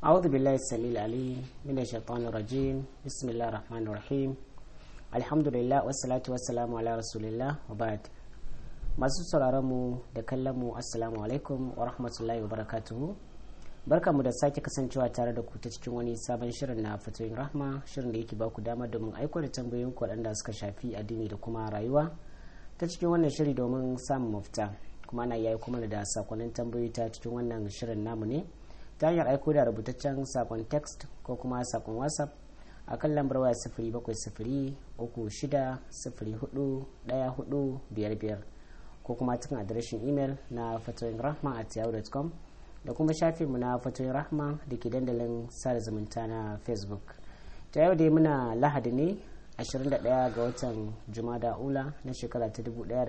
أعوذ بالله السميع العليم من الشيطان الرجيم بسم الله الرحمن الرحيم الحمد لله والصلاة والسلام على رسول الله وبعد. masu sauraron mu da kallon mu assalamu alaikum wa rahmatullahi wa barakatuhu. Barkamu da sake kasancewa tare da ku ta cikin wani sabon shirin na fatoyin rahma, shirin da yake baku damar domin aiko da tambayoyin ku waɗanda suka shafi addini da kuma rayuwa ta cikin wannan shiri domin samun mafita. Kuma ana yayi kuma da sakonnin tambayoyi ta cikin wannan shirin namu ne ta hanyar aiko da rubutaccen sakon text ko kuma sakon whatsapp a kan lambar waya 0703604145 ko kuma cikin adireshin imel na fatoyinrahma@yahoo.com da kuma shafinmu na fatoyin rahma da ke dandalin sada zumunta na facebook. Ta yau dai muna lahadi ne 21 ga watan jumada ula na shekara ta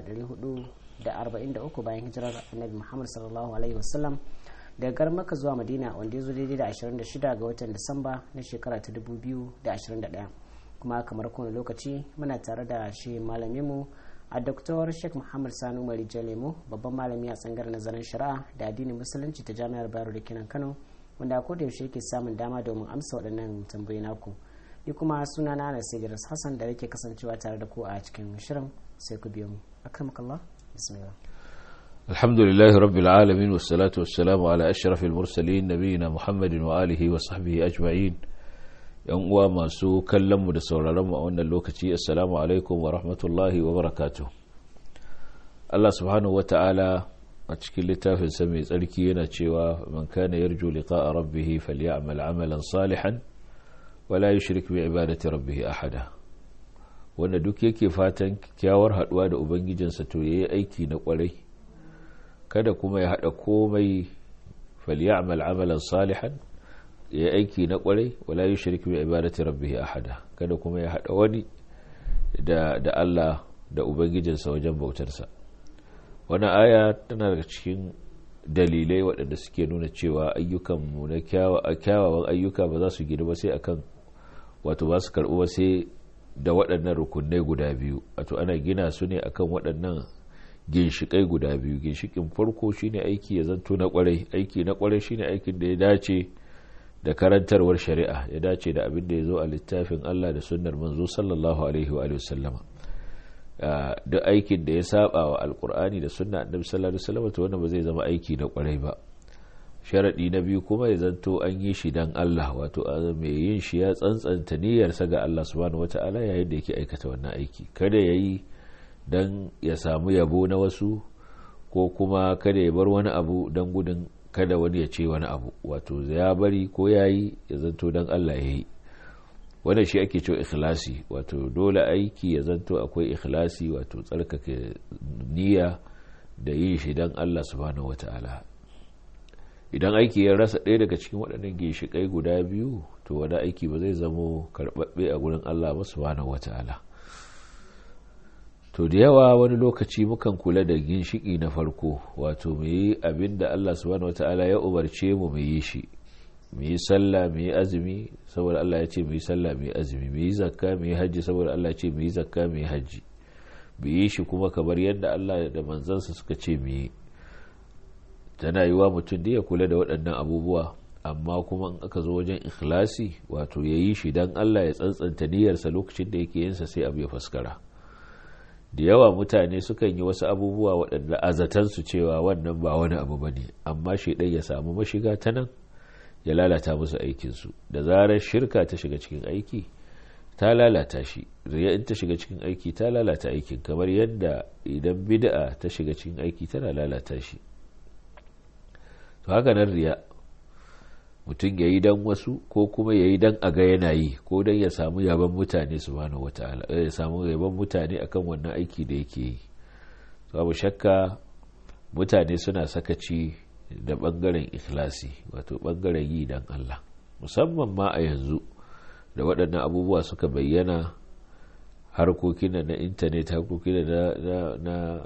1443 bayan hijirar annabi muhammad sallallahu alaihi wasallam daga garin Makka zuwa Madina, wanda ya zo daidai da 26 ga watan Disamba na shekara ta 2021. Kuma kamar kowane lokaci muna tare da shi malaminmu a Dr. Sheikh Muhammad Sani Umar Jalemu, babban malami a tsangar nazarin shari'a da addinin musulunci ta Jami'ar Bayero da Kenan Kano, wanda a koda yaushe yake samun dama domin amsa waɗannan tambayoyi naku. Ni kuma suna na Anas Idris Hassan da yake kasancewa tare da ku a cikin shirin, sai ku biyo mu. Akramakallah. Bismillah. الحمد لله رب العالمين والصلاة والسلام على أشرف المرسلين نبينا محمد وآله وصحبه أجمعين. يوم ما سو كلم ودسول رم وأن اللوكتي السلام عليكم ورحمة الله وبركاته. الله سبحانه وتعالى أشكل لتاف سمي سألكينا تشوا من كان يرجو لقاء ربه فليعمل عملا صالحا ولا يشرك بعبادة ربه أحدا. وأن دوكي فاتن كياور هدواد أبنجي جنسة أيكي نقولي kada kuma ya haɗa komai falyamal amalan salihan ya aiki na kwarai wala yushrik bi ibadati rabbih ahada, kada kuma ya haɗa wani da Allah da ubangijinsa wajen bautarsa. Wannan aya tana daga cikin dalilai waɗanda suke nuna cewa ayyukanmu na kyawawan ayyuka ba za su gina ba sai akan wato ba su karɓu ba sai da waɗannan rukunai guda biyu, wato ana gina su ne akan waɗannan ginshikai guda biyu. Ginshikin farko shine aiki ya zanto na kwarai. Aiki na kwarai shine aikin da ya dace da karantarwar shari'a, ya dace da abin da ya zo a littafin Allah da sunnar manzo sallallahu alaihi wa sallama. Duk aikin da ya saba wa alkur'ani da sunna annabi sallallahu alaihi wasallam to wannan ba zai zama aiki na kwarai ba. Sharadi na biyu kuma ya zanto an yi shi dan Allah, wato mai yin shi ya tsantsanta niyyarsa ga Allah subhanahu wataala yayin da yake aikata wannan aiki. Kada yayi don ya samu yabo na wasu, ko kuma kada ya bar wani abu don gudun kada wani ya ce wani abu, wato ya bari ko ya yi ya zanto don Allah ya yi. Wannan shi ake cewa ikhlasi, wato dole aiki ya zanto akwai ikhlasi, wato tsarkake niyya da yin shi don Allah subhanahu wata'ala. Idan aiki ya rasa ɗaya daga cikin waɗannan ginshiƙai guda biyu, to wani aiki ba zai zamo karɓaɓɓe a gurin Allah ba subhanahu wata'ala. To da yawa wani lokaci mukan kula da ginshiki na farko, wato mu yi abin da Allah subhanahu wata'ala ya umarce mu yi shi, mu yi sallah mu yi azumi saboda Allah ya ce mu yi sallah mu yi azumi, mu yi zakka mu yi hajji saboda Allah ya ce mu yi zakka mu yi hajji, mu yi shi kuma kamar yadda Allah da manzansa suka ce mu yi. Tana yiwa mutum da ya kula da waɗannan abubuwa, amma kuma in aka zo wajen ikhlasi, wato ya yi shi don Allah ya tsantsanta niyyarsa lokacin da yake yinsa, sai abu ya faskara. Da yawa mutane sukan yi wasu abubuwa waɗanda a zatansu cewa wannan ba wani abu ba ne, amma shaidan ya samu mashiga ta nan ya lalata musu aikinsu. Da zarar shirka ta shiga cikin aiki ta lalata shi, riya in ta shiga cikin aiki ta lalata aikin, kamar yadda idan bid'a ta shiga cikin aiki tana lalata shi. To haka nan riya, mutum ya yi don wasu ko kuma ya yi don a ga yana yi, ko don ya samu yaban mutane subhanahu wataala, ya samu yaban mutane akan wannan aiki da yake yi. Babu shakka mutane suna sakaci da bangaren ikhlasi, wato bangaren yi don Allah, musamman ma a yanzu da waɗannan abubuwa suka bayyana, harkokin na intanet, harkokin na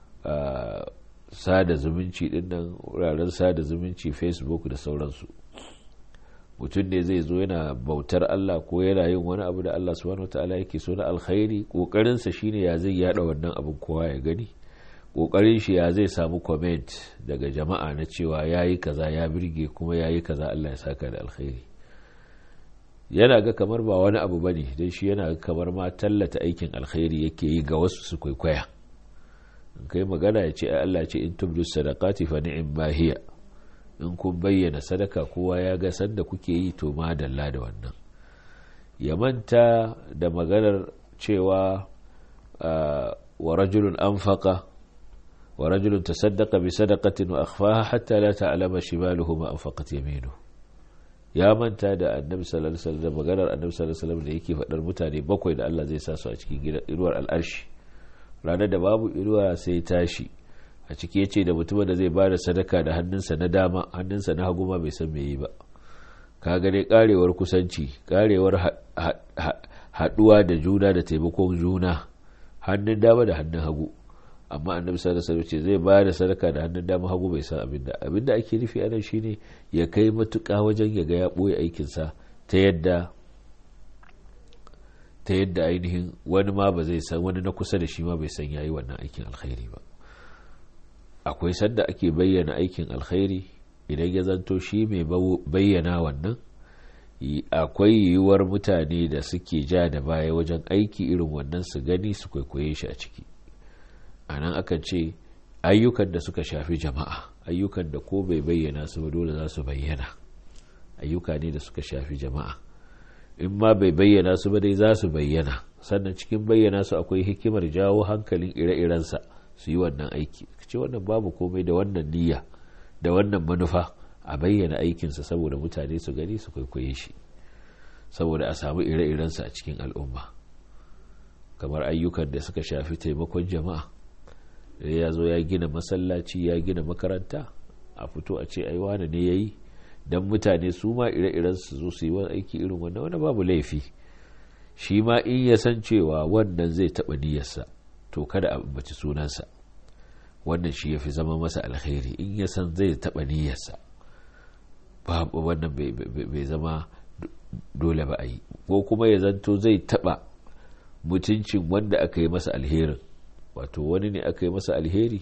sada zumunci dinnan, wuraren sada zumunci, Facebook da sauransu. Mutum ne zai zo yana bautar Allah ko yana yin wani abu da Allah subhanahu wataala yake so na alkhairi, kokarinsa shine ya zai yada wannan abin kowa ya gani, kokarin shi ya zai samu comment daga jama'a na cewa yayi kaza ya birge kuma yayi kaza Allah ya saka da alkhairi. Yana ga kamar ba wani abu bane dan shi yana ga kamar ma tallata aikin alkhairi yake yi ga wasu su kwaikwaya. In kai magana ya ce Allah ya ce in tubdu sadaqati fa ni'ma hiya, in kun bayyana sadaka kowa ya ga sanda kuke yi to ma dalla da wannan. Ya manta da maganar cewa wa rajulun anfaqa wa rajulun tasaddaqa bi sadaqatin wa akhfaha hatta la ta'lama shimaluhu ma anfaqat yaminuhu. Ya manta da annabi sallallahu alaihi wasallam, maganar annabi sallallahu alaihi wasallam da yake fadar mutane bakwai da Allah zai sa su a cikin gidan inuwar al'arshi ranar da babu inuwa sai tashi. A ciki yace da mutumin da zai bada sadaka da hannunsa na dama, hannunsa na hagu ma bai san me yi ba. Kaga dai karewar kusanci, karewar haduwa da juna da taimakon juna, hannun dama da hannun hagu. Amma annabi sallallahu alaihi wasallam ce zai bada sadaka da hannun dama, hagu bai san abinda ake nufi anan shine ya kai matuƙa wajen ya ga ya boye aikin sa ta yadda ainihin wani ma ba zai san, wani na kusa da shi ma bai san yayi wannan aikin alkhairi ba. Akwai sanda ake bayyana aikin alkhairi idan ya zanto shi mai bayyana wannan akwai yiwuwar mutane da suke ja da baya wajen aiki irin wannan su gani su kwaikwaye shi a ciki. A nan akan ce ayyukan da suka shafi jama'a, ayyukan da ko bai bayyana su ba dole za su bayyana, ayyuka ne da suka shafi jama'a, in ma bai bayyana su ba dai za su bayyana. Sannan cikin bayyana su akwai hikimar jawo hankalin ire-irensa su yi wannan aiki. Ce wannan babu komai da wannan niyya da wannan manufa a bayyana aikinsa saboda mutane su gani su kwaikwaye shi, saboda a samu ire-irensa a cikin al'umma. Kamar ayyukan da suka shafi taimakon jama'a, ya zo ya gina masallaci, ya gina makaranta, a fito a ce ai wane ne yayi, dan mutane su ma ire-iren su zo su yi wani aiki irin wannan, wani babu laifi. Shi ma in ya san cewa wannan zai taɓa niyyarsa to kada a ambaci sunansa, wannan shi ya fi zama masa alkhairi. In ya san zai taɓa niyyarsa babu wannan bai zama dole ba a yi. Ko kuma ya zanto zai taɓa mutuncin wanda aka yi masa alherin, wato wani ne aka yi masa alheri,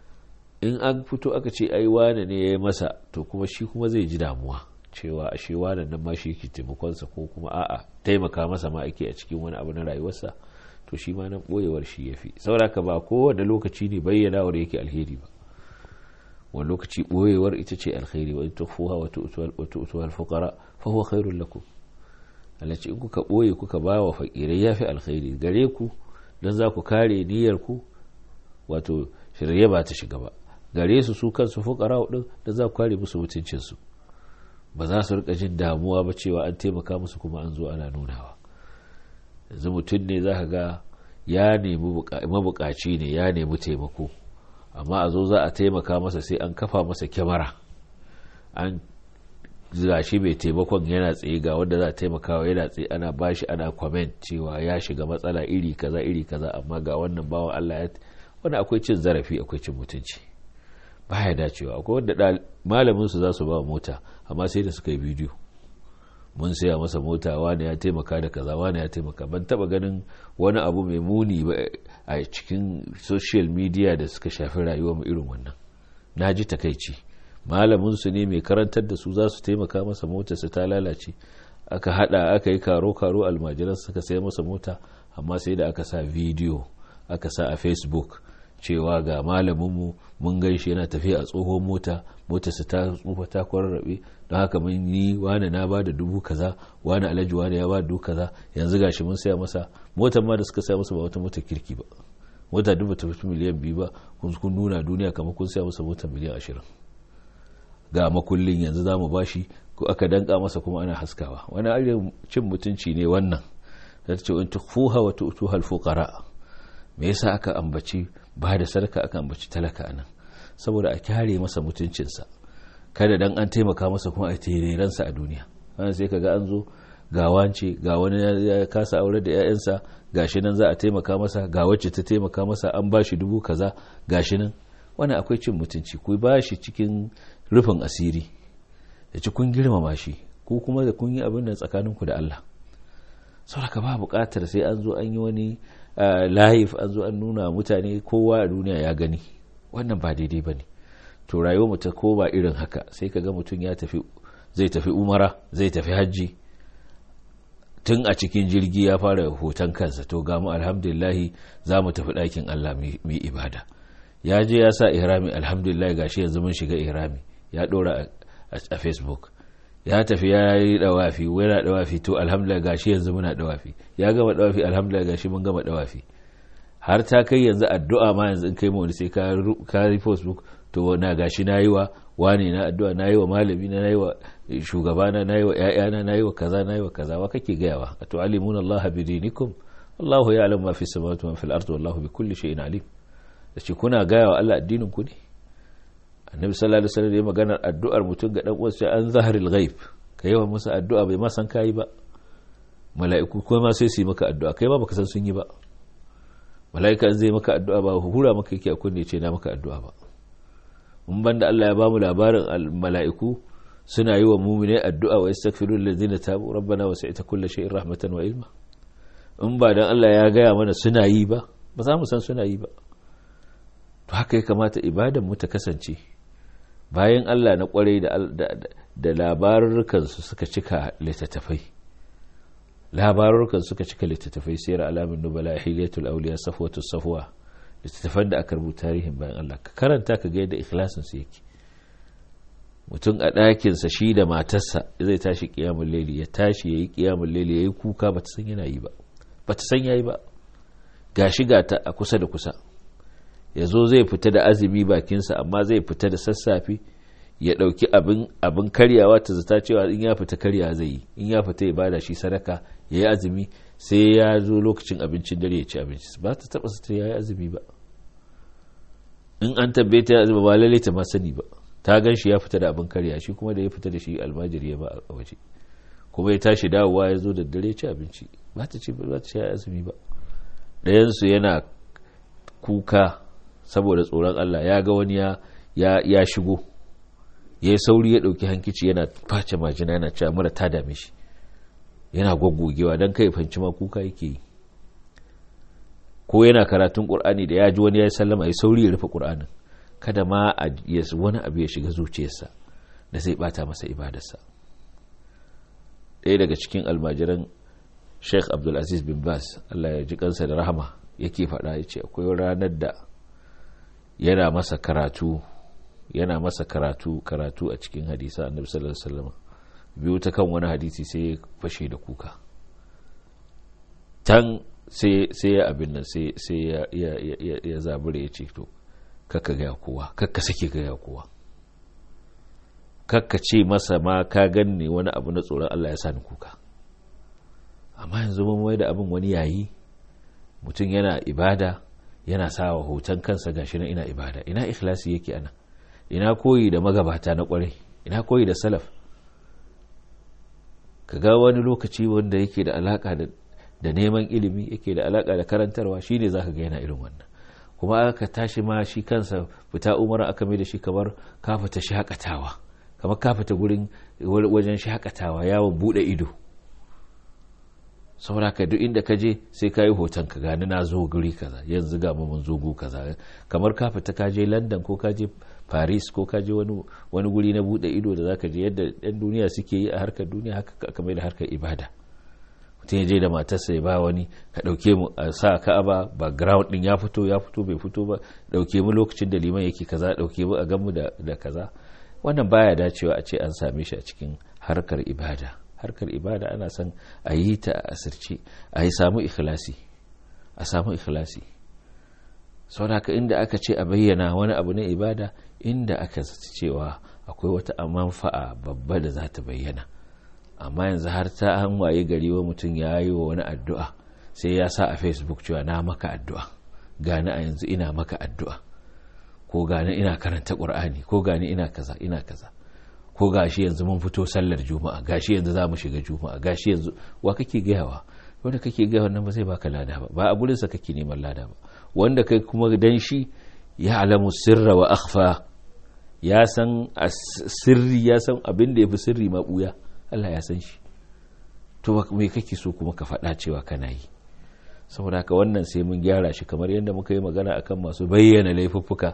in an fito aka ce ai wane ne ya yi masa, to kuma shi kuma zai ji damuwa cewa ashe wane nan ma shi ke taimakonsa, ko kuma a'a taimaka masa ma ake a cikin wani abu na rayuwarsa, to shi ma nan boyewar shi ya fi. Sauraka ba kowane lokaci ne bayyanawar yake alheri ba, wani lokaci boyewar ita ce alheri. wa in tukhfuha wa tu'tuha al-fuqara fa huwa khairul lakum. Allah ce in kuka boye kuka ba wa fakirai yafi alkhairi gare ku, dan za ku kare niyyar ku, wato shirye ba ta shiga ba gare su kansu fuqara din, da za ku kare musu mutuncin su, ba za su rika jin damuwa ba cewa an taimaka musu kuma an zo ana nunawa. Yanzu mutum ne za ka ga ya nemi mabukaci ne, ya nemi taimako, amma a zo za a taimaka masa sai an kafa masa kyamara, an gashi mai taimakon yana tsaye, ga wanda za a taimakawa yana tsaye, ana bashi ana comment cewa ya shiga matsala iri kaza, amma ga wannan bawan Allah wanda akwai cin zarafi, akwai cin mutunci, baya dacewa. Akwai wanda malamin su za su ba mota, amma sai da suka yi bidiyo, mun saya masa mota, wani ya taimaka da kaza, wani ya taimaka. Ban taba ganin wani abu mai muni ba a cikin social media da suka shafi rayuwar mu irin wannan. Na ji takaici, malamin su ne mai karantar da su za su taimaka masa, motar su ta lalace, aka yi karo almajiran suka saya masa mota, amma sai da aka sa bidiyo aka sa a Facebook cewa ga malaminmu mun gaishe yana tafiya a tsohon motarsa ta tsufa ta kwararrabe, don haka mun yi wani na ba da 1000 kaza, wani alhaji wani ya ba da 1000 kaza, yanzu gashi mun saya masa motar ma da suka saya masa ba wata motar kirki ba, mota dubu ta fi miliyan 2 ba, kun nuna duniya kamar kun saya masa motar miliyan 20. Ga makullin yanzu za mu bashi, ko aka danka masa kuma ana haskawa. Wani irin cin mutunci ne wannan, da ta ce in tukhfuha wa tu'tuha al-fuqara. Me yasa aka ambaci ba da sadaka, aka ambaci talaka anan? Saboda a kyare masa mutuncinsa, kada dan an taimaka masa kuma a tereransa a duniya. Wannan sai kaga an zo ga wance, ga wani ya kasa aure da 'ya'yansa, gashi nan za a taimaka masa, ga wacce ta taimaka masa an bashi 1000 kaza, gashi nan. Wannan akwai cin mutunci. Ku ba shi cikin rufin asiri, da ci kun girmama shi, ko kuma da kun yi abin da tsakaninku da Allah. Saboda ba buƙatar sai an zo an yi wani live, an zo an nuna mutane, kowa a duniya ya gani, wannan ba daidai bane. To rayuwar mu ta koma irin haka, sai kaga mutum zai tafi umara, zai tafi hajji, tun a cikin jirgi ya fara hoton kansa, to ga mu alhamdulillah za mu tafi ɗakin Allah mu ibada. Ya je ya sa ihrami, alhamdulillah gashi yanzu mun shiga ihrami, ya ɗora a Facebook. Ya tafi ya yi dawafi, yana dawafi, to alhamdulillah gashi yanzu muna dawafi. Ya gama dawafi, alhamdulillah gashi mun gama dawafi. Har ta kai yanzu addu'a ma yanzu in kai mu sai ka yi Facebook, to na gashi nayi wa wani na addu'a, nayi wa malami na, nayi wa shugabana, nayi wa ƴaƴana, nayi wa kaza. Wa kake gayawa? atu'allimuna Allah bidinikum wallahu ya'lamu ma fi samawati wa ma fil ardi wallahu bikulli shay'in alim. Dace kuna gayawa Allah addinin ku ne? Annabi sallallahu alaihi wasallam ya magana addu'ar mutum ga dan uwansa an zaharil ghaib, kai yawan masa addu'a bai ma san kai ba. Mala'iku kuma sai su yi maka addu'a, kai ma baka san sun yi ba. Mala'ika zai maka addu'a ba hura maka yake a kunne ce na maka addu'a ba. Mun banda Allah ya ba mu labarin mala'iku suna yi wa mu'mini addu'a wa yastaghfirul ladzina tabu rabbana wasi'ta kulli shay'in rahmatan wa ilma. In ba dan Allah ya gaya mana suna yi ba za mu san suna yi ba. To haka ya kamata ibadan mu ta kasance. Bayan Allah na kwarai da labarukansu suka cika littattafai. Sayar alamin nubala, hilatul auliya, safwatu safwa, littattafan da aka rubuta tarihin bayan Allah. Ka karanta ka ga yadda ikhlasin su yake. Mutum a ɗakinsa shi da matarsa zai tashi qiyamul layli, ya tashi yayi qiyamul layli, yayi kuka bata san yana yi ba. Bata san yayi ba. Gashi gata a kusa da kusa. Yazo zai fita da azumi bakinsa, amma zai fita da sassafe ya dauki abin karyawa, ta zata cewa in ya fita karya zai yi, in ya fita ya bada shi sadaka, yayi azumi, sai ya zo lokacin abincin dare ya ci abinci. Ba ta taba ta yayi azumi ba. In an tabbe ta azumi ba lalle ta ma sani ba. Ta ganshi ya fita da abin karya, shi kuma da ya fita da shi almajiri ya ba a waje, kuma ya tashi dawowa ya zo da dare ya ci abinci. Ba ta ce yayi azumi ba. Dayan su yana kuka saboda tsoron Allah, ya ga wani ya shigo, ya yi sauri ya ɗauki hankici yana face majina, yana cewa mura ta dame shi, yana gwaggogewa don kai fanci ma kuka yake yi. Ko yana karatun ƙur'ani da ya ji wani ya yi sallama, ya sauri ya rufe ƙur'anin, kada ma wani abu ya shiga zuciyarsa da zai bata masa ibadarsa. Ɗaya daga cikin almajiran Sheikh Abdulaziz bin Baz, Allah ya ji kansa da rahama, yake faɗa, ya ce akwai ranar da yana masa karatu a cikin hadisa annabi sallallahu alaihi wasallam, biyu ta kan wani hadisi sai ya fashe da kuka. Tan sai ya abin nan sai ya zabure ya ce to kakka ga kowa, kakka sake ga kowa, kakka ce masa ma ka ganni wani abu na tsoron Allah ya sani kuka. Amma yanzu mun mai da abin wani yayi, mutum yana ibada yana sawa hoton kansa gashi nan ina ibada. Ina ikhlasi yake ana? Ina koyi da magabata na kwarai? Ina koyi da salaf? Kaga wani lokaci wanda yake da alaka da neman ilimi, yake da alaka da karantarwa, shine zaka ga yana irin wannan. Kuma aka tashi ma shi kansa fita umara aka mai da shi kamar ka fita shakatawa, kamar ka fita gurin wajen shakatawa, yawon bude ido. Saboda ka duk inda ka je sai ka yi hoton ka gani na zo guri kaza, yanzu ga mun zo gu kaza, kamar ka fita ka je London ko ka je Paris ko ka je wani guri na bude ido da zaka je, yadda ɗan duniya suke yi a harkar duniya, haka aka mai da harkar ibada. Mutum ya je da matarsa ya ba wani, ka dauke mu a sa Ka'aba, background din ya fito bai fito ba, dauke mu lokacin da liman yake kaza, dauke mu a ganmu da kaza. Wannan baya dacewa a ce an same shi a cikin harkar ibada. Harkar ibada ana son a yi ta a asirce, a samu ikhlasi. Sau da inda aka ce a bayyana wani abu na ibada, inda aka zaci cewa akwai wata manfa'a babba da za ta bayyana. Amma yanzu har ta an waye gari wa mutum ya yi wa wani addu'a, sai ya sa a Facebook cewa na maka addu'a, gani a yanzu ina maka addu'a, ko gani ina karanta ƙur'ani, ko gani ina kaza, ko gashi yanzu mun fito sallar juma'a, gashi yanzu za mu shiga juma'a, gashi yanzu. Wa kake gayawa? Wanda kake gaya wannan ba zai baka lada ba a gurinsa kake neman lada ba. Wanda kai kuma dan shi ya alamu sirra wa akhfa, ya san sirri, ya san abin da yafi sirri ma buya, Allah ya san shi. To me kake so kuma ka faɗa cewa kana yi? Saboda haka wannan sai mun gyara shi, kamar yadda muka yi magana akan masu bayyana laifuffuka,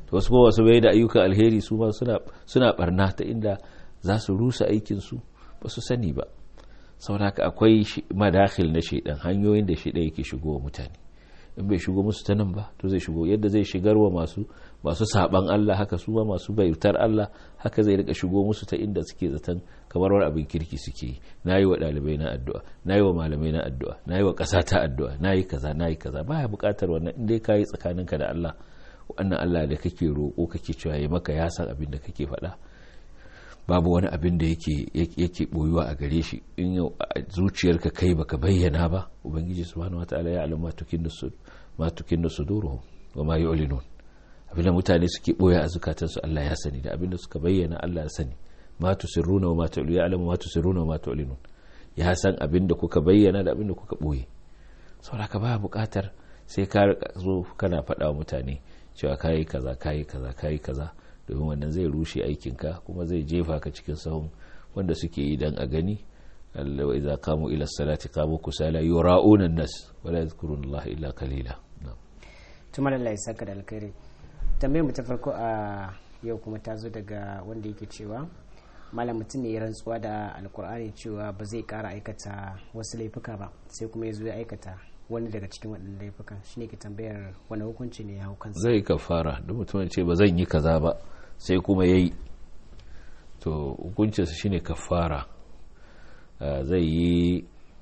to wasu kuma wasu bai da ayyukan alheri su ma suna barna ta inda za su rusa aikin su ba su sani ba. saboda haka akwai madakhil na shaidan, hanyoyin da shaidan yake shigo wa mutane. in bai shigo musu ta nan ba to zai shigo yadda zai shigar wa masu saban Allah, haka su ma masu bautar Allah haka zai rika shigo musu ta inda suke zaton kamar wani abin kirki suke yi. nayi wa dalibai na addu'a, nayi wa malamai na addu'a, nayi wa ƙasa ta addu'a, nayi kaza baya buƙatar wannan. in dai kai tsakaninka da Allah, wannan Allah da kake roƙo kake cewa yayi maka ya san abin da kake faɗa, babu wani abin da yake boyuwa a gare shi. in yau zuciyarka kai baka bayyana ba, ubangiji subhanahu wataala ya alama ma tukinnu suduruhum wa ma yu'linun. abinda mutane suke boye a zukatansu Allah ya sani, da abinda suka bayyana Allah ya sani. ma tusirruna wa ma tu'linun, ya alama ma tusirruna wa ma tu'linun. ya san abinda kuka bayyana da abinda kuka boye. saboda ka ba buƙatar sai ka zo kana faɗa wa mutane cewa kayi kaza, domin wannan zai rushe aikinka kuma zai jefa ka cikin sahun wanda suke yi dan a gani. Allah wa idza qamu ila salati qamu kusala yura'una an-nas wa la yadhkuruna Allah illa qalila. Tumar Allah ya saka da alkhairi. Tambayar mu ta farko a yau kuma ta zo daga wanda yake cewa malam mutum ne ya rantsuwa da alkur'ani cewa ba zai kara aikata wasu laifuka ba, sai kuma ya zo ya aikata wani daga cikin waɗannan laifukan. shine ke tambayar wani hukunci ne ya hau kansa. Zai kafara duk mutumin ce ba zan yi kaza ba sai kuma yayi, to hukuncinsa shine kafara. zai yi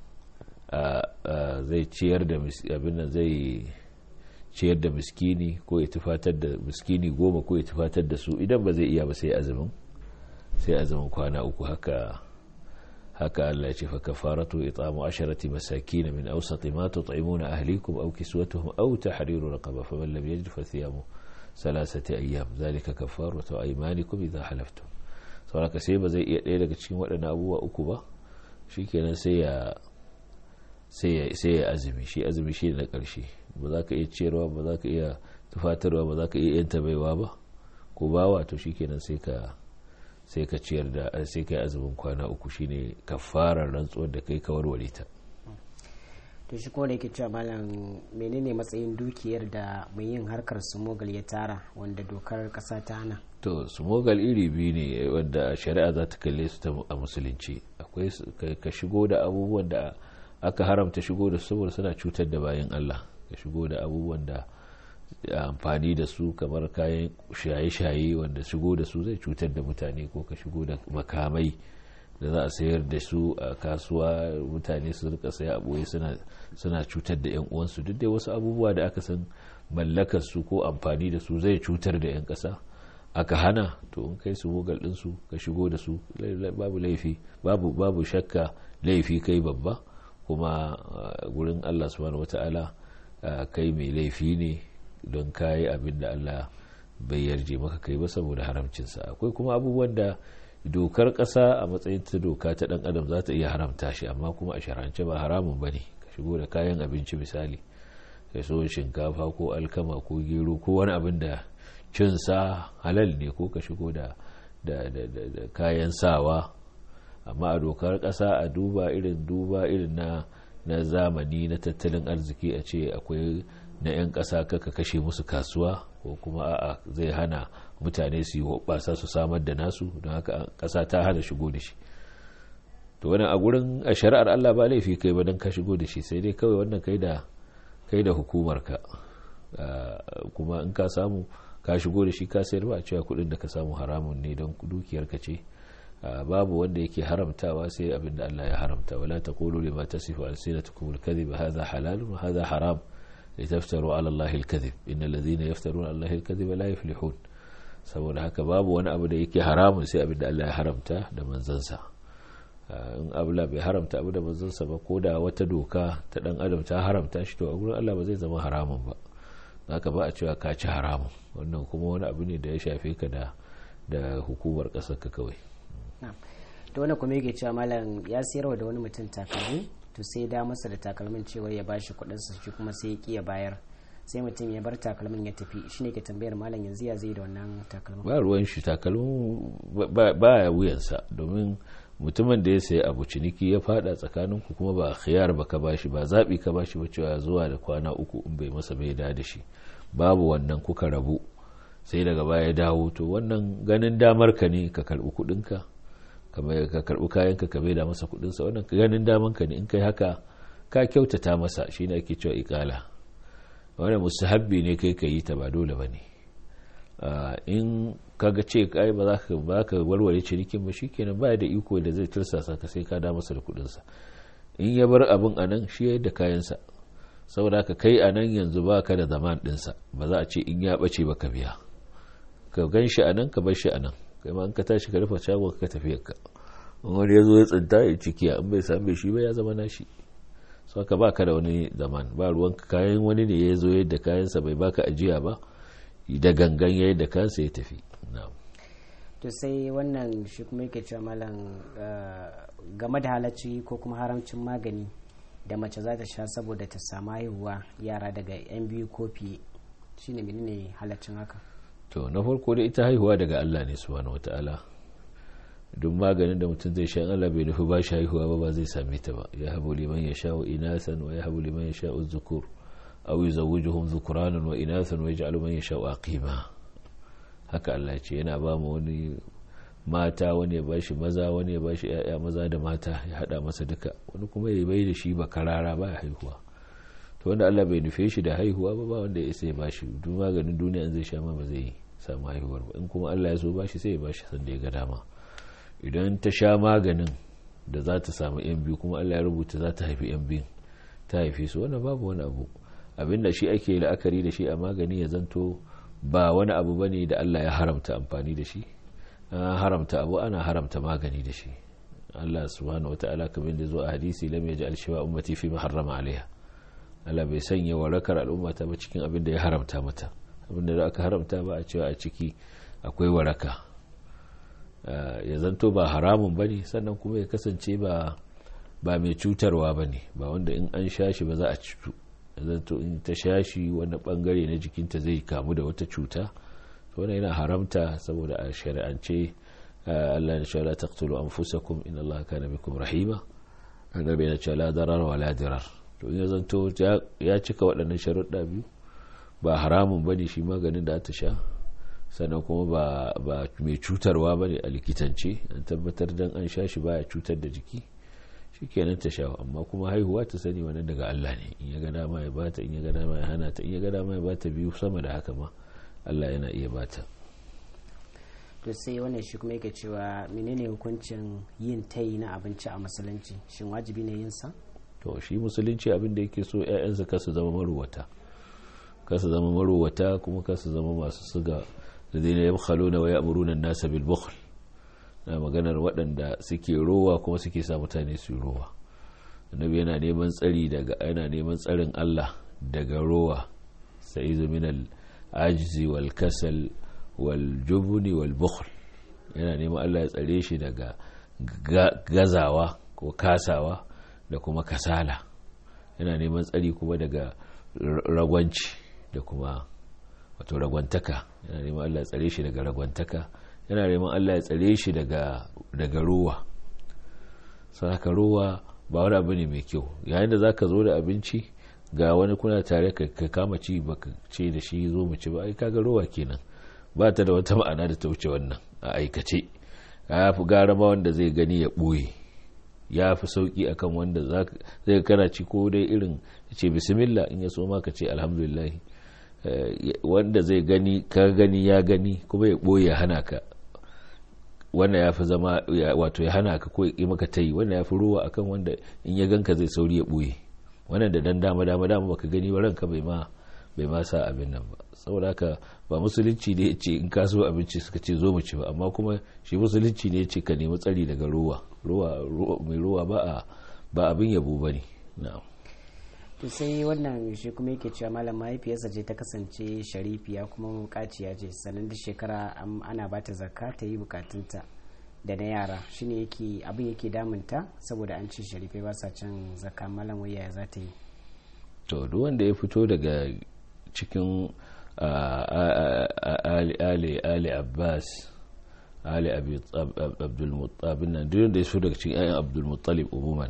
zai ciyar da abin nan, zai ciyar da miskini ko ya tufatar da miskini 10 ko ya tufatar da su. idan ba zai iya ba sai azumin kwana 3. haka Allah ya ce fa kafaratu it'amu 10 masakin min awsati ma tut'imuna ahlikum aw kiswatuhum aw tahriru raqaba faman lam yajid fa thiyamu 3 ayyam dhalika kafaratu aymanikum idha halaftum. saboda sai ba zai iya ɗaya daga cikin waɗannan abubuwa 3 ba, shikenan sai ya azumi. shi azumi shi ne na ƙarshe. ba za ka iya ciyarwa, ba za ka iya tufatarwa, ba za ka iya yanta baiwa ba ko bawa, to shikenan sai ka ciyar da sai kai azumin kwana 3. shine kafarar rantsuwar da kai ka warware ta. to shi ko da yake cewa malam menene matsayin dukiyar da mai yin harkar smogal ya tara wanda dokar kasa ta hana? To smogal iri biyu ne wanda shari'a za ta kalle su a musulunci. akwai ka shigo da abubuwan da aka haramta shigo da su saboda suna cutar da bayan Allah. ka shigo da abubuwan da amfani da su kamar kayan shaye-shaye wanda shigo da su zai cutar da mutane, ko ka shigo da makamai da za a sayar da su a kasuwa mutane su rika saya a boye suna cutar da yan uwansu. duk da wasu abubuwa da aka san mallakar su ko amfani da su zai cutar da yan kasa aka hana, to in kai su mogal din su ka shigo da su babu laifi, babu shakka laifi kai babba, kuma gurin Allah subhanahu wata'ala kai mai laifi ne don kayi abin da Allah bai yarje maka kai ba saboda haramcinsa. akwai kuma abubuwan da dokar ƙasa a matsayin ta doka ta ɗan adam za ta iya haramta shi, amma kuma a shar'ance ba haramun ba ne. ka shigo da kayan abinci misali, ka so shinkafa ko alkama ko gero ko wani abin da cinsa halal ne, ko ka shigo da kayan sawa, amma a dokar ƙasa a duba irin na zamani na tattalin arziki a ce akwai na 'yan ƙasa kaka kashe musu kasuwa, ko kuma a'a zai hana mutane su yi hoɓasa su samar da nasu, don haka ƙasa ta hana shigo da shi. to wannan a gurin a shari'ar Allah ba laifi kai ba don ka shigo da shi, sai dai kawai wannan kai da hukumarka. kuma in ka samu ka shigo da shi ka sayar ba a cewa kuɗin da ka samu haramun ne don dukiyarka ce. babu wanda yake haramtawa sai abinda Allah ya haramta. wala taqulu lima tasifu alsinatukum alkadhiba hadha halalun wa hadha haram litaftaru ala Allahi alkadhib innal ladhina yaftaruna ala Allahi alkadhiba la yuflihun. saboda haka babu wani abu da yake haramun sai abinda Allah ya haramta da manzansa. in Allah bai haramta abu da manzansa ba, ko da wata doka ta dan adam ta haramta shi, to a gurin Allah ba zai zama haramun ba. haka ba a cewa ka ci haramun, wannan kuma wani abu ne da ya shafe ka da hukumar kasar ka kawai. to wani kuma yake cewa malam ya sayarwa da wani mutum takalmi, to sai da masa da takalmin cewa ya bashi kudin sa, shi kuma sai ya ki ya bayar, sai mutum ya bar takalmin ya tafi. shine ke tambayar malam yanzu ya zai da wannan takalmin? ba ruwan shi, takalmin ba ya wuyansa, domin mutumin da ya sayi abu ciniki ya fada tsakaninku kuma ba khiyar ba ka bashi, ba zabi ka bashi ba cewa zuwa da kwana 3 in bai masa bai da shi, babu wannan kuka rabu sai daga baya dawo, to wannan ganin damar ka ne ka karbi kudinka, kamar ka karbi kayanka ka maida masa kudinsa, wannan ganin daman ka ne. In kai haka ka kyautata masa, shine ake cewa iqala. wannan mustahabbi ne kai ka yi ta, ba dole bane. In kaga ce kai ba za ka warware cinikin ba, shikenan baya da iko da zai tirsasa ka sai ka da masa da kudinsa. In ya bar abin anan shi ya da kayansa, saboda ka kai anan yanzu ba ka da zaman dinsa, ba za a ce in ya bace ba ka biya, ka gan shi anan ka bar shi anan, kai ma in ka tashi ka rufe shagon ka tafi ka. In wani ya zo ya tsinta ya cikiya, in bai same shi ba ya zama nashi, so ka ba ka da wani zaman, ba ruwan kayan wani ne ya zo yadda kayansa bai baka ajiya ba, da gangan ya yadda kayansa ya tafi. To sai wannan shi kuma yake cewa malam, game da halacci ko kuma haramcin magani da mace za ta sha saboda ta samu haihuwa yara daga yan biyu ko fiye, shine menene halaccin haka? To na farko da ita haihuwa daga Allah ne subhanahu wataala. Duk maganin da mutum zai sha in Allah bai nufi ba shi haihuwa ba zai same ta ba. Ya habu liman yasha'u inasan wa ya habu liman yasha'u dhukur aw yuzawwijuhum dhukranan wa inasan wa yaj'alu man yasha'u aqima. Haka Allah ce yana ba mu wani mata, wani ya bashi maza, wani ya bashi ƴaƴa maza da mata, ya hada masa duka, wani kuma ya bai da shi bakarara ba haihuwa. To wanda Allah bai nufe shi da haihuwa ba wanda ya sai bashi duk maganin duniya in zai sha ma ba zai samu haihuwar ba. In kuma Allah ya so bashi sai ya bashi sanda ya ga dama. Idan ta sha maganin da za ta samu yan biyu kuma Allah ya rubuta za ta haifi yan biyu, ta haife su, wannan babu wani abu. Abinda shi ake la'akari da shi a magani ya zanto ba wani abu bane da Allah ya haramta amfani da shi. Haramta abu ana haramta magani da shi. Allah subhanahu wataala kamar da zo a hadisi, lam yaj'al shifa ummati fi ma harrama alaiha. Allah bai sanya warakar al'ummata ba cikin abin da ya haramta mata. Abin da aka haramta ba a cewa a ciki akwai waraka. Ya zanto ba haramun bane, sannan kuma ya kasance ba mai cutarwa bane, ba wanda in an sha shi ba za a cutu. Ya zanto in ta sha shi wani bangare na jikinta zai kamu da wata cuta, to wannan yana haramta, saboda a shari'ance Allah ya ce la taqtulu anfusakum inna Allaha kana bikum rahima. Annabi yana cewa la darar wa la dirar. To in ya zanto ya cika waɗannan sharuɗa biyu, ba haramun bane shi maganin da ta sha, sannan kuma ba mai cutarwa bane a likitance, an tabbatar dan an sha shi baya cutar da jiki, shikenan ta sha. Amma kuma haihuwa ta sani wannan daga Allah ne, in ya ga dama ya bata, in ya ga dama ya hana ta, in ya ga dama ya bata biyu sama da haka ma Allah yana iya bata. To sai wannan shi kuma yake cewa menene hukuncin yin tayi na abinci a musulunci, shin wajibi ne yin sa? To shi musulunci abin da yake so ƴaƴansa kasu zama maruwata, kuma kasu zama masu suga, ladina yabkhaluna wa ya'muruna an-nasa bil bukhl. Na maganar waɗanda suke rowa kuma suke sa mutane su rowa. Annabi yana neman tsarin Allah daga rowa, sa'izu min al-ajzi wal kasal wal jubni wal bukhl. Yana neman Allah ya tsare shi daga gazawa ko kasawa da kuma kasala. Yana neman tsari kuma daga ragwanci da kuma wato ragwantaka. Yana neman Allah ya tsare shi daga ragwantaka, yana neman Allah ya tsare shi daga ruwa. Saka ruwa ba wani abu ne mai kyau. Yayin da zaka zo da abinci ga wani kuna tare ka kama ci baka ce da shi zo mu ci ba, ai kaga ruwa kenan. Ba ta da wata ma'ana da ta wuce wannan a aikace. Ya fi gara ma wanda zai gani ya ɓoye, ya fi sauƙi akan wanda zai kana ci ko dai irin ce bismillah, in ya so ma ka ce alhamdulillah. Wanda zai gani ka gani ya gani kuma ya ɓoye ya hana ka, wannan ya fi zama wato ya hana ka ko ya ƙi maka tayi, wannan ya fi ruwa akan wanda in ya ganka zai sauri ya ɓoye. Wannan da dan dama baka gani ba, ranka bai ma sa abin nan ba. Saboda haka ba musulunci ne ya ce in ka so abinci suka ce zo mu ci ba, amma kuma shi musulunci ne ya ce ka nemi tsari daga ruwa mai ruwa ba abin yabo bane. na'am. To sai wannan shi kuma yake cewa malam, mahaifiyarsa ce ta kasance sharifiya kuma bukaciya ce, sannan da shekara ana bata zakka ta yi bukatunta da na yara, shine abin yake damunta saboda an ce sharifai ba sa cin zakka. malam waya za ta yi? To duk wanda ya fito daga cikin ali Abbas, ali Abdul Muttalib, nan duk da ya fito daga cikin ayan Abdul Muttalib umuman,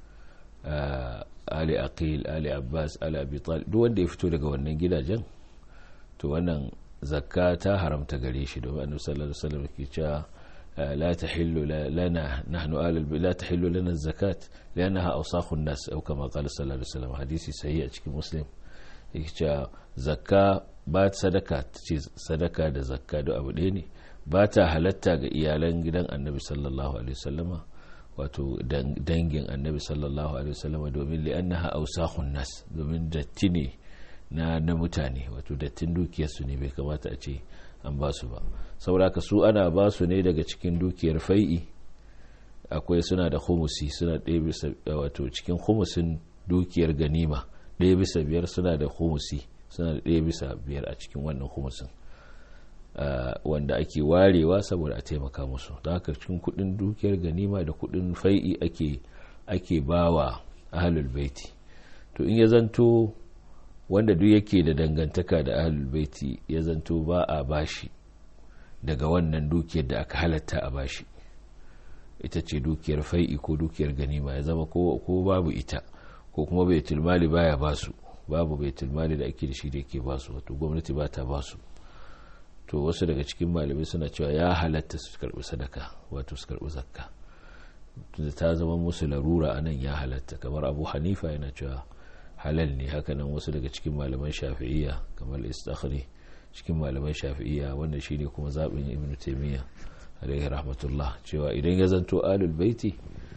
ali Aqil, ali Abbas, ali Abi Talib, duk wanda ya fito daga wannan gidajen, to wannan zakka ta haramta gare shi domin annabi sallallahu alaihi wasallam ke cewa la tahillu lana nahnu la tahillu lana zakat li'annaha awsakhun nas aw kama qala sallallahu alaihi wasallam hadisi sahih a cikin muslim yake cewa zakka ba sadaka ce sadaka da zakka da abu ɗaya ne ba ta halatta ga iyalan gidan annabi sallallahu alaihi wasallama wato dangin annabi sallallahu alaihi wasallama domin li'annaha awsakhun nas domin datti ne na mutane wato dattin dukiyarsu ne bai kamata a ce an ba su ba saboda su ana ba su ne daga cikin dukiyar fai'i akwai suna da khumusi suna ɗaya bisa wato cikin khumusin dukiyar ganima 1/5 suna da khumusi suna da 1/5 a cikin wannan khumusin wanda ake warewa saboda a taimaka musu da haka cikin kudin dukiyar ganima da kudin fai'i ake bawa ahlul baiti to in ya zanto wanda duk yake da dangantaka da ahlul baiti ya zanto ba a bashi daga wannan dukiyar da aka halatta a bashi ita ce dukiyar fai'i ko dukiyar ganima ya zama ko babu ita ko kuma baitul mali baya basu babu baitul mali da ake da shi da yake basu wato gwamnati ba ta basu to wasu daga cikin malamai suna cewa ya halatta su karbi sadaka wato su karbi zakka tunda ta zama musu larura anan ya halatta kamar Abu Hanifa yana cewa halal ne hakanan wasu daga cikin malaman Shafi'iyya kamar Istakhri cikin malaman Shafi'iyya wannan shine kuma zabin Ibn Taymiyyah alaihi rahmatullah cewa idan ya zanto alul baiti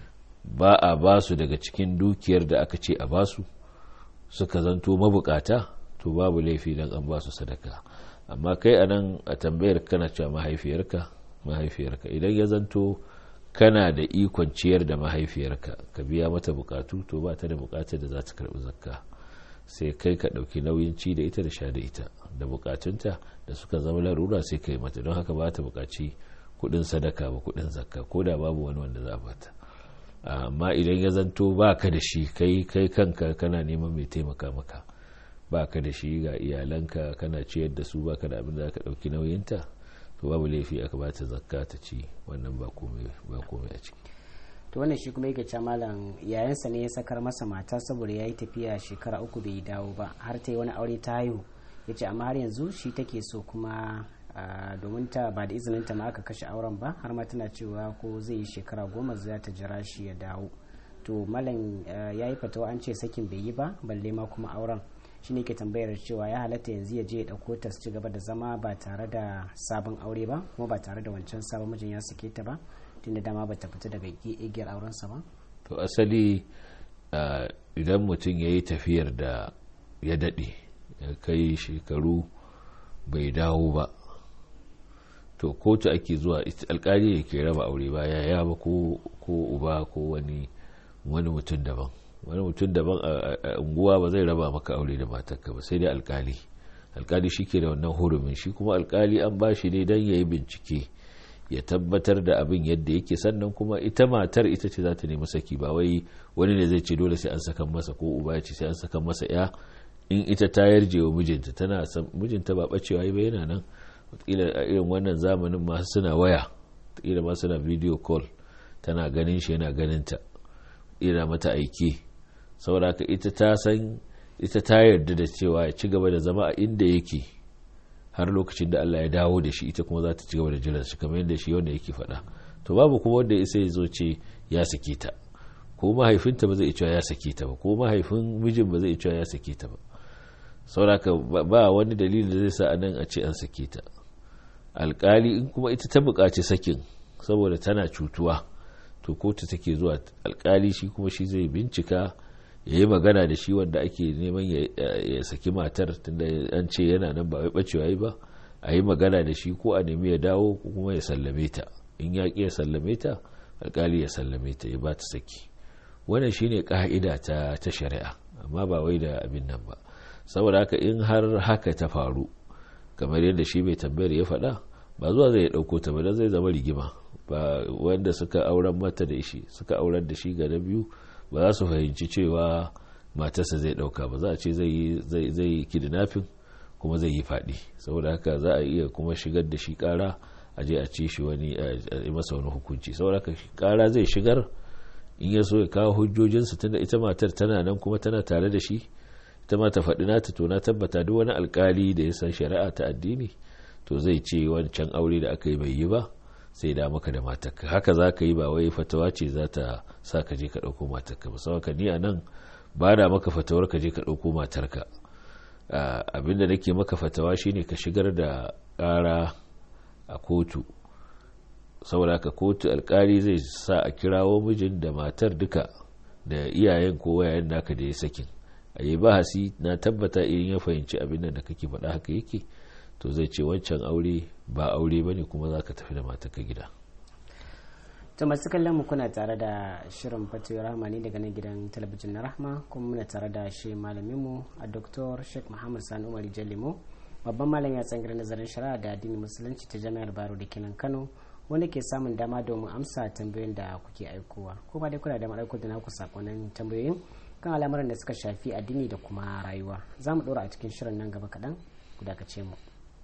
ba a basu daga cikin dukiyar da aka ce a basu suka zanto mabukata to babu laifi dan an basu sadaka amma kai anan a tambayar kana cewa mahaifiyarka idan ya zanto kana da ikon ciyar da mahaifiyarka ka biya mata bukatu to ba ta da bukatar da za ta karbi zakka sai kai ka dauki nauyin ci da ita da sha da ita da bukatunta da suka zama larura sai kai mata don haka ba ta bukaci kudin sadaka ba kudin zakka ko da babu wani wanda za a bata amma idan ya zanto ba ka da shi kai kanka kana neman mai taimaka maka ba ka da shi ga iyalanka kana ciyar da su ba ka da abin da ka dauki nauyinta to babu laifi aka ba ta zakka ta ci wannan ba komai a ciki to wannan shi kuma yake cewa malam yayansa ne ya sakar masa mata saboda yayi tafiya shekara 3 bai dawo ba har ta yi wani aure ta haihu yace amma har yanzu shi take so kuma domin ta ba da izinin ta ma aka kashe auren ba har ma tana cewa ko zai yi shekara 10 za ta jira shi ya dawo to malam yayi fatawa an ce sakin bai yi ba balle ma kuma auren shine ke tambayar cewa ya halatta yanzu ya je ya dauko ta su ci gaba da zama ba tare da sabon aure ba kuma ba tare da wancan sabon mijin ya sake ta ba tunda dama ba ta fita daga igiyar aurensa ba to asali idan mutum ya yi tafiyar da ya daɗe ya kai shekaru bai dawo ba to kotu ake zuwa alkali ya ke raba aure ba ya ba ko uba ko wani mutum daban wani mutum daban a unguwa ba zai raba maka aure da matarka ba sai dai alkali shi ke da wannan hurumin shi kuma alkali an ba shi ne don ya yi bincike ya tabbatar da abin yadda yake sannan kuma ita matar ita ce za ta nemi saki ba wai wani ne zai ce dole sai an saka masa ko uba ya ce sai an saka masa ya in ita ta yarje wa mijinta tana san mijinta ba bacewa ba yana nan wataƙila a irin wannan zamanin masu suna waya wataƙila ma suna video call tana ganin shi yana ganinta ina mata aiki saboda haka ita ta yarda da cewa ya ci gaba da zama a inda yake har lokacin da Allah ya dawo da shi ita kuma za ta ci gaba da jiran shi kamar yadda shi wanda yake faɗa to babu kuma wanda ya sai zo ce ya sake ta ko mahaifinta ba zai cewa ya sake ta ba ko mahaifin mijin ba zai cewa ya sake ta ba sauraka ba wani dalili da zai sa anan a ce an sake ta alkali in kuma ita ta buƙaci sakin saboda tana cutuwa to kotu take zuwa alkali shi kuma shi zai bincika ya yi magana da shi wanda ake neman ya saki matar tunda an ce yana nan ba wai bacewa yi ba a yi magana da shi ko a nemi ya dawo ko kuma ya sallame ta in ya ƙi ya sallame ta alkali ya sallame ta ya ba ta saki wannan shine ka'ida ta shari'a amma ba wai da abin nan ba saboda haka in har haka ta faru kamar yadda shi mai tambayar ya faɗa ba zuwa zai ɗauko ta ba dan zai zama rigima ba wanda suka auren mata da shi suka aurar da shi ga na biyu ba za su fahimci cewa matarsa zai ɗauka ba za a ce zai yi kidnapping kuma zai yi faɗi saboda haka za a iya kuma shigar da shi ƙara a je a ci shi wani a masa wani hukunci saboda haka ƙara zai shigar in ya so ya kawo hujjojinsa tunda ita matar tana nan kuma tana tare da shi ita ma ta faɗi nata to na tabbata duk wani alkali da ya san shari'a ta addini to zai ce wancan aure da aka yi bai yi ba sai da maka da matarka. Haka za ka yi, ba wai fatawa ce za ta sa ka je ka ɗauko matarka ba. Sau ni a nan ba da maka fatawar ka je ka ɗauko matarka. Abinda nake maka fatawa shine ka shigar da ƙara a kotu, saboda ka kotu alkali zai sa a kirawo mijin da matar duka da iyayen ko yayan naka da ya sakin a yi bahasi. Na tabbata idan ya fahimci abin da kake faɗa haka yake, to zai ce wancan aure ba aure bane, kuma za ka tafi da matarka gida. to masu kallon mu kuna tare da shirin fatoyi rahmani daga nan gidan talabijin na rahma, kuma muna tare da shi malamin mu a Dr. Sheikh Muhammad Sani Umar Jalimo, babban malami a tsangirar nazarin shari'a da addinin musulunci ta Jami'ar Bayero da kenan Kano, wanda ke samun dama domin amsa tambayoyin da kuke aikowa. Ko ba dai kuna da aiko da naku sakonnin tambayoyin kan al'amuran da suka shafi addini da kuma rayuwa. Za mu ɗora a cikin shirin nan gaba kaɗan, ku dakace mu.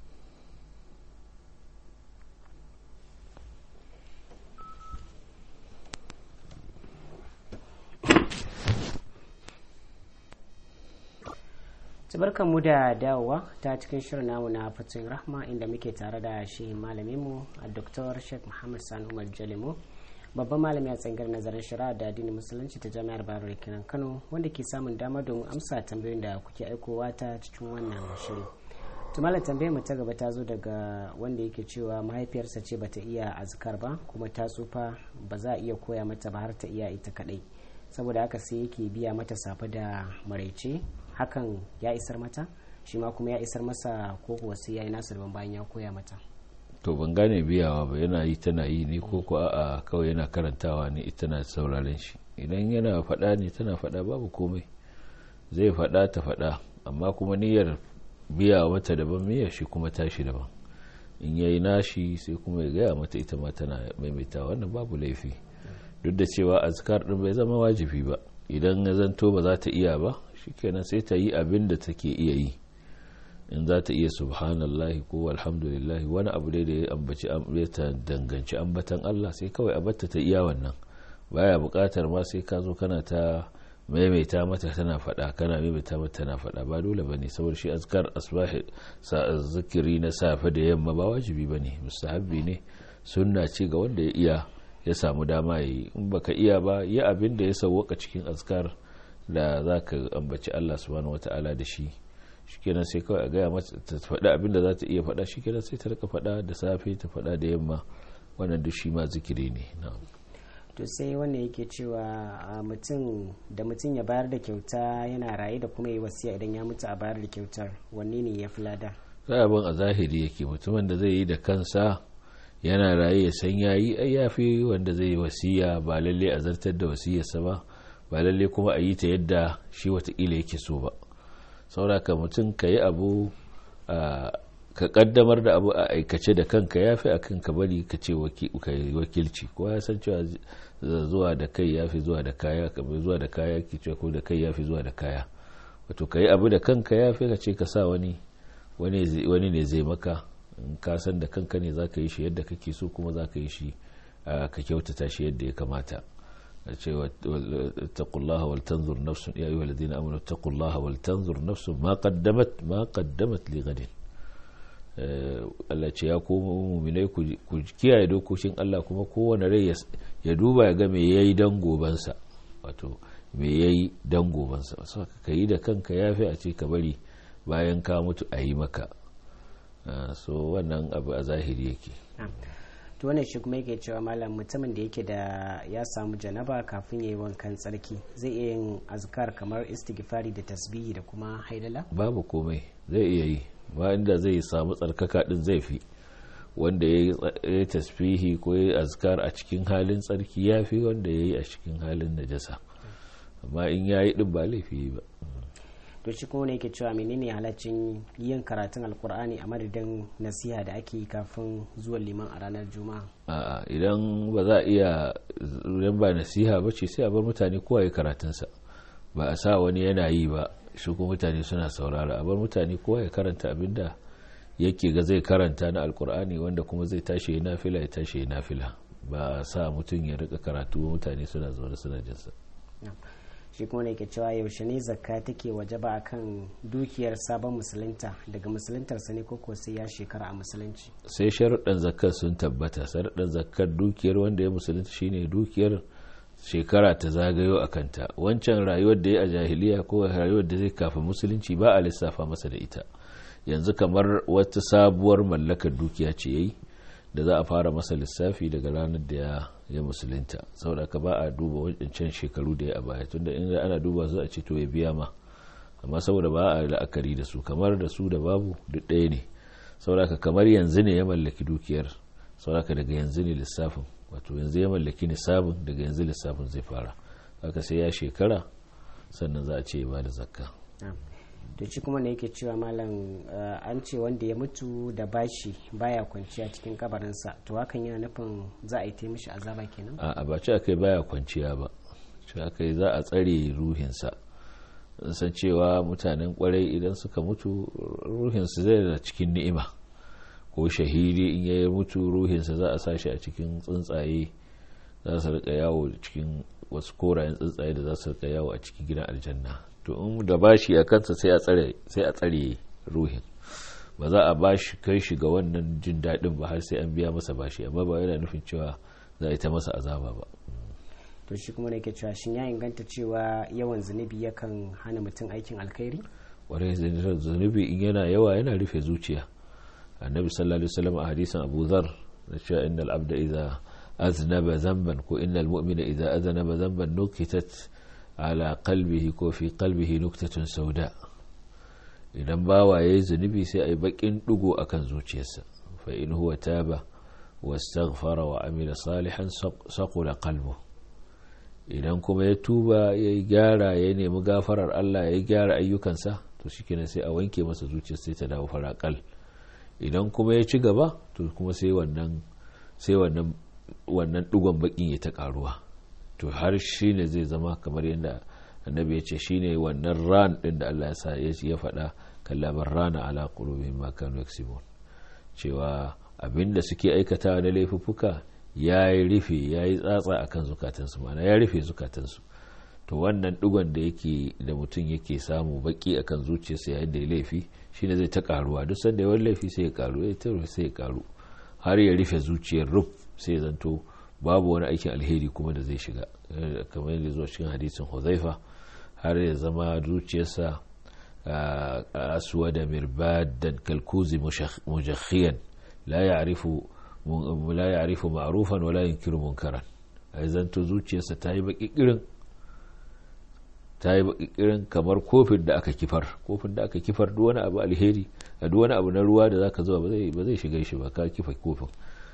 barkan mu da dawowa ta cikin shirin namu na fatoyin rahma, inda muke tare da shi malaminmu a Dr. Sheikh Muhammad Sani Umar Jalimo, babban malami a tsangar nazarin shari'a da addinin musulunci ta Jami'ar Bayero da kenan Kano, wanda ke samun dama domin amsa tambayoyin da kuke aikowa ta cikin wannan shiri. to malam tambayar mu ta gaba ta zo daga wanda yake cewa mahaifiyarsa ce bata iya azkar ba, kuma ta tsufa ba za a iya koya mata ba har ta iya ita kadai, saboda haka sai yake biya mata safe da maraice. Hakan ya isar mata, shi ma kuma ya isar masa, ko kuwa sai ya yi nasu daban bayan ya koya mata? To ban gane biyawa ba, yana yi tana yi ne ko ko a'a kawai yana karantawa ne ita na sauraren shi? Idan yana faɗa ne tana faɗa babu komai, zai faɗa ta faɗa, amma kuma niyyar biya mata daban, niyyar shi kuma tashi daban. In yayi nashi sai kuma ya gaya mata, ita ma tana maimaita, wannan babu laifi. Duk da cewa azkar din bai zama wajibi ba, idan ya zanto ba za ta iya ba shikenan sai ta yi abin da take iya yi. In za ta iya subhanallahi ko alhamdulillahi, wani abu dai da ya ambaci ta danganci ambatan Allah, sai kawai a batta ta iya wannan. Baya bukatar ma sai ka zo kana ta maimaita mata tana faɗa, kana maimaita mata tana faɗa, ba dole bane, saboda shi azkar asbahi zikiri na safe da yamma ba wajibi bane, mustahabbi ne, sunna ce ga wanda ya iya, ya samu dama yi. In baka iya ba, yi abin da ya sauwaka cikin azkar da zaka ambaci Allah subhanahu wataala da shi. Shikenan sai kawai a gaya mata ta faɗa abin da za ta iya faɗa, shikenan sai ta rika faɗa da safe, ta faɗa da yamma, wannan duk shi ma zikiri ne. To sai wanda yake cewa mutum ya bayar da kyauta yana raye da kuma yi wasiya idan ya mutu a bayar da kyautar, wanne ne ya fi lada? Abin a zahiri yake, mutumin da zai yi da kansa yana raye ya san yayi, ai yafi wanda zai yi wasiya, ba lalle a zartar da wasiyarsa ba lalle kuma a yi ta yadda shi watakila yake so ba. sauraka mutum ka yi abu ka kaddamar da abu a aikace da kanka yafi akan ka bari ka ce wakilci. Ko ya san cewa zuwa da kai yafi zuwa da kaya, kamar zuwa da kaya ki ce, ko da kai yafi zuwa da kaya. Wato ka yi abu da kanka yafi ka ce ka sa wani ne zai maka. In ka san da kanka ne za ka yi shi yadda kake so, kuma za ka yi shi ka kyautata shi yadda ya kamata. a ce taqullaha wal tanzur nafsun, ya ayyuhal ladina amanu taqullaha wal tanzur nafsun ma qaddamat li ghadin. Allah ce ya ku mu'minai ku kiyaye dokokin Allah, kuma kowane rai ya duba ya ga me yayi dan gobansa, wato me yayi dan gobansa. So ka yi da kanka yafi a ce ka bari bayan ka mutu a yi maka. So wannan abu a zahiri yake. To wannan shi kuma yake cewa malam, mutumin da yake da ya samu janaba kafin yayi wankan tsarki zai iya yin azkar kamar istighfari da tasbihi da kuma haidala? Babu komai, zai iya yi, ba inda zai samu tsarkaka din zai fi. Wanda ya yi tasbihi ko ya yi azkar a cikin halin tsarki ya fi wanda ya yi a cikin halin najasa, amma in ya yi din ba laifi ba. To shi kuma ne yake cewa menene halaccin yin karatun alkur'ani a madadin nasiha da ake yi kafin zuwan liman a ranar juma'a? A'a, idan ba za a iya, idan ba nasiha ba ce, sai a bar mutane kowa ya karatunsa, ba a sa wani yana yi ba shi kuma mutane suna saurara. A bar mutane kowa ya karanta abinda yake ga zai karanta na alkur'ani, wanda kuma zai tashi ya nafila ya tashi ya nafila, ba a sa mutum ya rika karatu mutane suna zaune suna jinsa. shi kuma ne ke cewa yaushe ne zakka take wajaba akan dukiyar sabon musulunta daga musuluntarsa ne koko sai ya shekara a musulunci? sai sharuɗan zakkar sun tabbata. sharuɗan zakkar dukiyar wanda ya musulunta shine dukiyar shekara ta zagayo a kanta. wancan rayuwar da ya a jahiliya ko rayuwar da zai kafin musulunci ba a lissafa masa da ita. yanzu kamar wata sabuwar mallakar dukiya ce yayi da za a fara masa lissafi daga ranar da ya musulunta. saboda ka ba a duba wancan shekaru da ya a baya, tunda in ana duba su a ce to ya biya ma, amma saboda ba a la'akari da su, kamar da su da babu duk ɗaya ne. saboda ka kamar yanzu ne ya mallaki dukiyar, saboda ka daga yanzu ne lissafin, wato yanzu ya mallaki nisabin, daga yanzu lissafin zai fara. haka sai ya shekara sannan za a ce ya ba da zakka. to shi kuma ne yake cewa malam an ce wanda ya mutu da bashi baya kwanciya cikin kabarinsa, to hakan yana nufin za a yi ta mishi azaba kenan? a ba ce akai baya kwanciya ba, ce akai za a tsare ruhinsa. san cewa mutanen kwarai idan suka mutu ruhinsu zai da cikin ni'ima, ko shahidi in ya mutu ruhinsa za a sa shi a cikin tsuntsaye, za su rika yawo cikin wasu korayen tsuntsaye da za su rika yawo a cikin gidan aljanna. to in da bashi a kansa sai a tsare ruhin, ba za a bashi kai shi ga wannan jin daɗin ba har sai an biya masa bashi, amma ba yana nufin cewa za a yi ta masa azaba ba. to shi kuma ne ke cewa shin ya inganta cewa yawan zunubi yakan hana mutum aikin alkhairi? warai zunubi in yana yawa yana rufe zuciya. annabi sallallahu alaihi wasallam a hadisin Abu Dharr da cewa innal abda idza aznaba dhanban ko innal mu'mina idza aznaba dhanban nukitat ala qalbihi ko fi qalbihi nuktatun sauda. idan bawa yayi zunubi sai ai bakin dugo akan zuciyarsa. fa in huwa taba wastaghfara wa amila salihan saqula qalbuhu. idan kuma ya tuba yayi gyara ya nemi gafarar Allah ya gyara ayyukansa, to shikenan sai a wanke masa zuciyarsa sai ta dawo farakal. idan kuma ya ci gaba, to kuma sai wannan dugon bakin ya ta karuwa, to har shi ne zai zama kamar yadda annabi ya ce shi ne wannan ran ɗin da Allah ya faɗa kallabar rana ala qulubihim ma kanu yaksibun, cewa abinda suke aikatawa na laifuffuka ya yi rufe ya yi tsatsa akan zukatansu, mana ya rufe zukatansu. to wannan dugon da mutum yake samu baki akan zuciyarsa yayin da ya laifi shine zai ta karuwa, duk sanda yawan laifi sai ya karu, ya tauri sai ya karu har ya rufe zuciyar ruf, sai zanto babu wani aikin alheri kuma da zai shiga, kamar yadda zuwa cikin hadisin Huzaifa, har ya zama zuciyarsa aswada mirbadan kalkuzi mujakhiyan la ya'rifu ma'rufan wala yunkiru munkaran. ai zanto zuciyarsa ta yi baki irin kamar kofin da aka kifar duk wani abu alheri, duk wani abu na ruwa da zaka zuwa ba zai shiga shi ba, ka kifa kofin.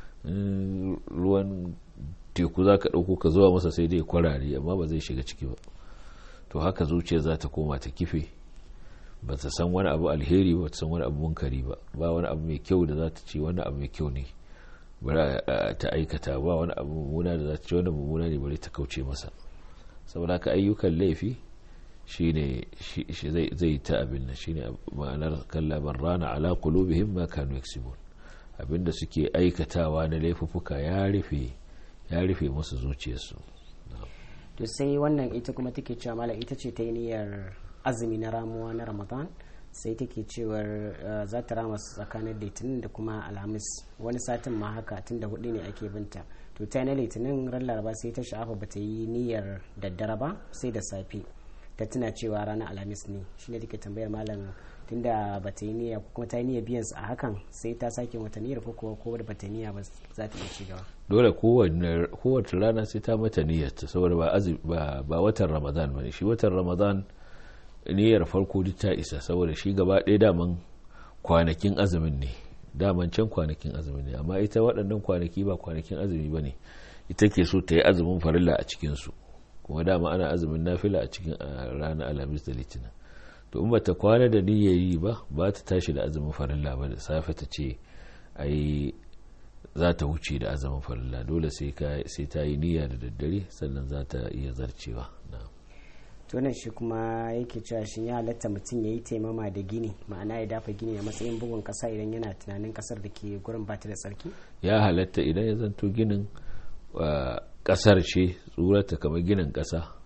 ruwan teku za ka ɗauko ka zuwa masa sai dai kwarare, amma ba zai shiga ciki ba. to haka zuciya za ta koma ta kife, ba ta san wani abu alheri ba, ta san wani abu munkari ba, ba wani abu mai kyau da za ta ce wani abu mai kyau ne bari ta aikata, ba wani abu mummuna da za ta ce wani mummuna ne bari ta kauce masa. saboda haka ayyukan laifi shine zai ta abin nan, shine ma'anar kallaban rana ala qulubihim ma kanu yaksibun. abinda suke aikatawa na laifuffuka ya rufe musu zuciyarsu. to sai wannan ita kuma take cewa mala ita ce ta yi niyyar azumi na ramuwa na Ramadan, sai take cewar za ta rama tsakanin litinin da kuma alhamis, wani satin ma haka tun da 4 ne ake binta. to ta na litinin ran laraba sai ta sha'afa ba ta yi niyyar daddare ba sai da safe ta tuna cewa ranar alhamis ne, shine take tambayar malam tunda ba ta yi niyya kuma ta yi niyya biyan a hakan sai ta sake wata niyyar ko da ba ta yi niyya ba za ta iya cigaba? dole kowace rana sai ta mata niyyar ta, saboda ba watan Ramadan bane shi. watan Ramadan niyyar farko duk ta isa, saboda shi gaba ɗaya daman kwanakin azumin ne, daman can kwanakin azumin ne, amma ita waɗannan kwanaki ba kwanakin azumi bane, ita ke so ta yi azumin farilla a cikin su, kuma dama ana azumin nafila a cikin ranar alhamis da litinin. to in bata kwana da niyyar yi ba ta tashi da azumin farilla ba, da safe ta ce ai za ta wuce da azumin farilla, dole sai ta yi niyya da daddare sannan za ta iya zarcewa. to nan shi kuma yake cewa shin ya halatta mutum ya yi taimama da gini, ma'ana ya dafa gini a matsayin bugun kasa idan yana tunanin kasar da ke gurin ba ta da tsarki? ya halatta idan ya zanto ginin kasar ce tsurata kamar ginin kasa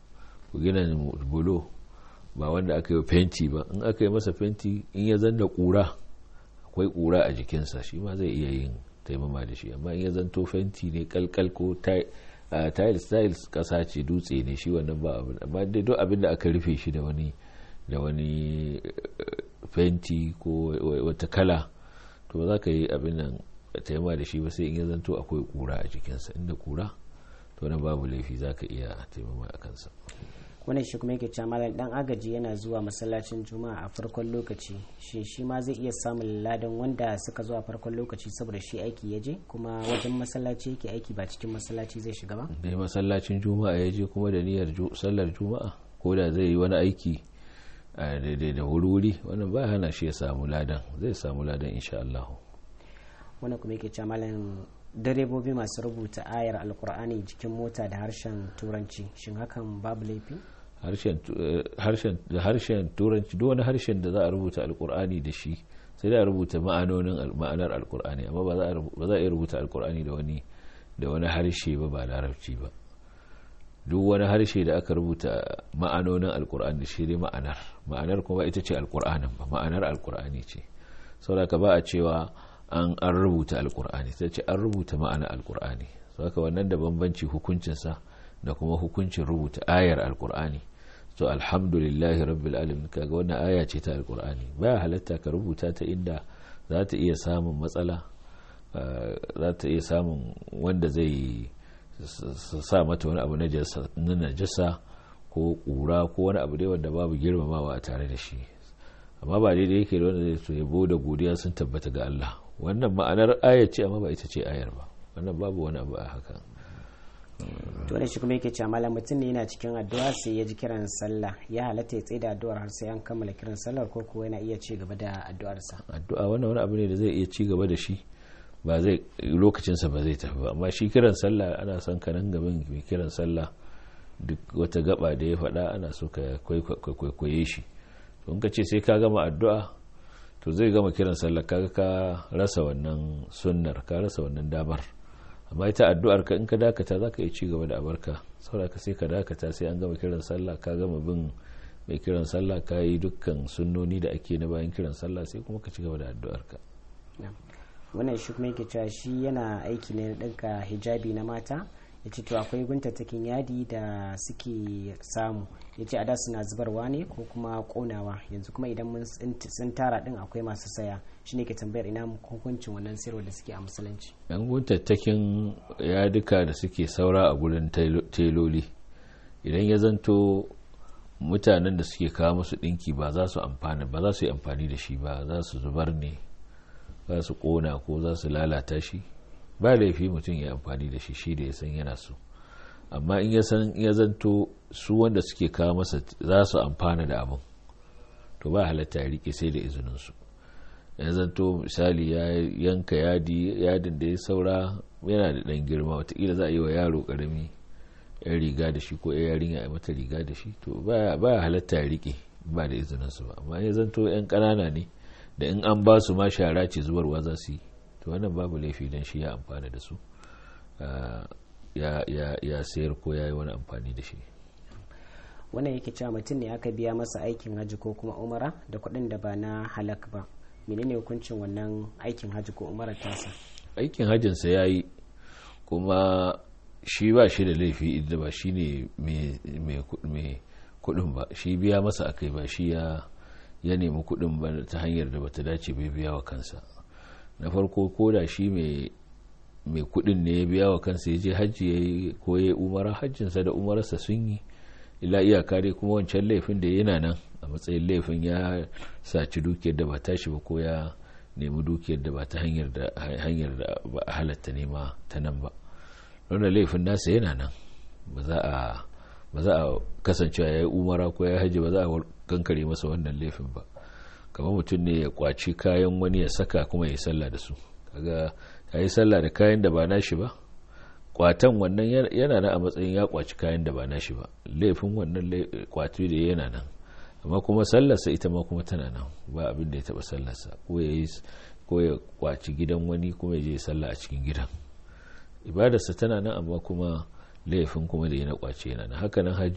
ku gina bulo ba wanda aka yi fenti ba. In aka yi masa fenti in ya zanna kura, akwai kura a jikinsa, shi ma zai iya yin taimama da shi. amma in ya zanto fenti ne kalkal ko tiles kasa ce, dutse ne, shi wannan ba abin. amma dai duk abin da aka rufe shi da wani fenti ko wata kala, to ba za ka yi abin nan taimama da shi ba sai in ya zanto akwai kura a jikinsa. inda kura to nan babu laifi, za ka iya taimama a kansa. wannan shi kuma yake cewa malam dan agaji yana zuwa masallacin juma'a a farkon lokaci, shi ma zai iya samun ladan wanda suka zo a farkon lokaci saboda shi aiki ya je kuma wajen masallaci yake aiki ba cikin masallaci zai shiga ba. dai masallacin juma'a ya je kuma da niyyar sallar juma'a, ko da zai yi wani aiki a daidai da wuri wannan ba hana shi ya samu ladan, zai samu ladan insha Allah. wannan kuma yake cewa malam direbobi masu rubuta ayar alkur'ani jikin mota da harshen turanci, shin hakan babu laifi? harshen turanci, duk wani harshen da za a rubuta alkur'ani da shi sai da rubuta ma'anar alkur'ani, amma ba za a iya rubuta alkur'ani da wani harshe ba larabci ba. duk wani harshe da aka rubuta ma'anonin alkur'ani da shi dai ma'anar kuma ita ce alkur'anin ba, ma'anar alkur'ani ce. saboda ka ba a cewa an rubuta alkur'ani, sai ce an rubuta ma'anar alkur'ani. saboda wannan da bambanci hukuncinsa da kuma hukuncin rubuta ayar alkur'ani. to alhamdulillahi rabbil alamin, kaga wannan aya ce ta alkur'ani, baya halatta ka rubuta ta inda za ta iya samun matsala, za ta iya samun wanda zai sa mata wani abu na najasa ko kura ko wani abu dai wanda babu girmamawa a tare da shi. amma ba daidai yake da wanda zai so yabo da godiya sun tabbata ga Allah. wannan ma'anar ayar ce amma ba ita ce ayar ba, wannan babu wani abu a haka. to da shi kuma yake cewa malam mutum ne yana cikin addu'a sai ya ji kiran sallah, ya halatta ya tsaida addu'ar har sai an kammala kiran sallar ko kuwa yana iya ci gaba da addu'arsa? addu'a wannan wani abu ne da zai iya ci gaba da shi, ba zai lokacinsa ba zai tafi ba. amma shi kiran sallah ana son ka nan gaban mai kiran sallah duk wata gaba da ya faɗa ana so ka kwaikwaye shi. to in ka ce sai ka gama addu'a to zai gama kiran sallah, kaga ka rasa wannan sunnar, ka rasa wannan damar. amma ita addu'ar ka in ka dakata za ka iya ci gaba da abarka, saboda ka sai ka dakata sai an gama kiran sallah, ka gama bin mai kiran sallah, ka yi dukkan sunnoni da ake na bayan kiran sallah, sai kuma ka ci gaba da addu'ar ka. wannan shi kuma yake cewa shi yana aiki ne na ɗinka hijabi na mata, ya ce to akwai guntattakin yadi da suke samu, ya ce a da suna zubarwa ne ko kuma konawa, yanzu kuma idan sun tara din akwai masu saya, shi ne ke tambayar ina hukuncin wannan sayarwa da suke a musulunci. yan guntattakin yadika da suke saura a gurin teloli, idan ya zanto mutanen da suke kawo musu ɗinki ba za su yi amfani da shi ba, za su zubar ne, za su kona ko za su lalata shi, ba laifi mutum ya amfani da shi da ya san yana so. amma in ya zanto su wanda suke kawo masa za su amfana da abin, to ba halatta ya rike sai da izininsu. ya zanto misali ya yanka yadin da ya saura yana da ɗan girma, watakila za a yi wa yaro ƙarami yan riga da shi ko yarinya a mata riga da shi, to ba halatta ya rike ba da izininsu ba. amma ya zanto yan ƙanana ne da in an ba su ma shara ce zubarwa za su yi, to wannan babu laifi don shi ya amfana da su, ya sayar ko ya yi wani amfani da shi. wannan yake cewa mutum ne aka biya masa aikin hajji ko kuma umara da kuɗin da ba na halak ba, menene hukuncin wannan aikin hajji ko umara tasa? aikin hajjinsa ya yi kuma shi ba shi da laifi inda ba shi ne mai kuɗin ba, shi biya masa akai ba shi ya nemi kuɗin ba ta hanyar da bata dace bai biya wa kansa. na farko ko da shi mai kuɗin ne ya biya wa kansa ya je hajji ya yi ko ya yi umara, hajjinsa da umararsa sun yi, ila iyaka dai kuma wancan laifin da yana nan a matsayin laifin ya saci dukiyar da ba tashi ba ko ya nemi dukiyar da ba ta hanyar da ba a halatta nema ta nan ba. wannan laifin nasa yana nan, ba za a kasancewa ya yi umara ko ya hajji ba za a kankare masa wannan laifin ba. kamar mutum ne ya kwaci kayan wani ya saka kuma ya yi sallah da su, kaga ya yi sallah da kayan da ba nashi ba, kwatan wannan yana nan a matsayin ya kwaci kayan da ba nashi ba, laifin wannan kwatu da yana nan, amma kuma sallarsa ita ma kuma tana nan, ba abin da ya taba sallarsa. ko ya kwaci gidan wani kuma ya je sallah a cikin gidan, ibadarsa tana nan, amma kuma laifin kuma da yana kwace yana nan. haka nan hajji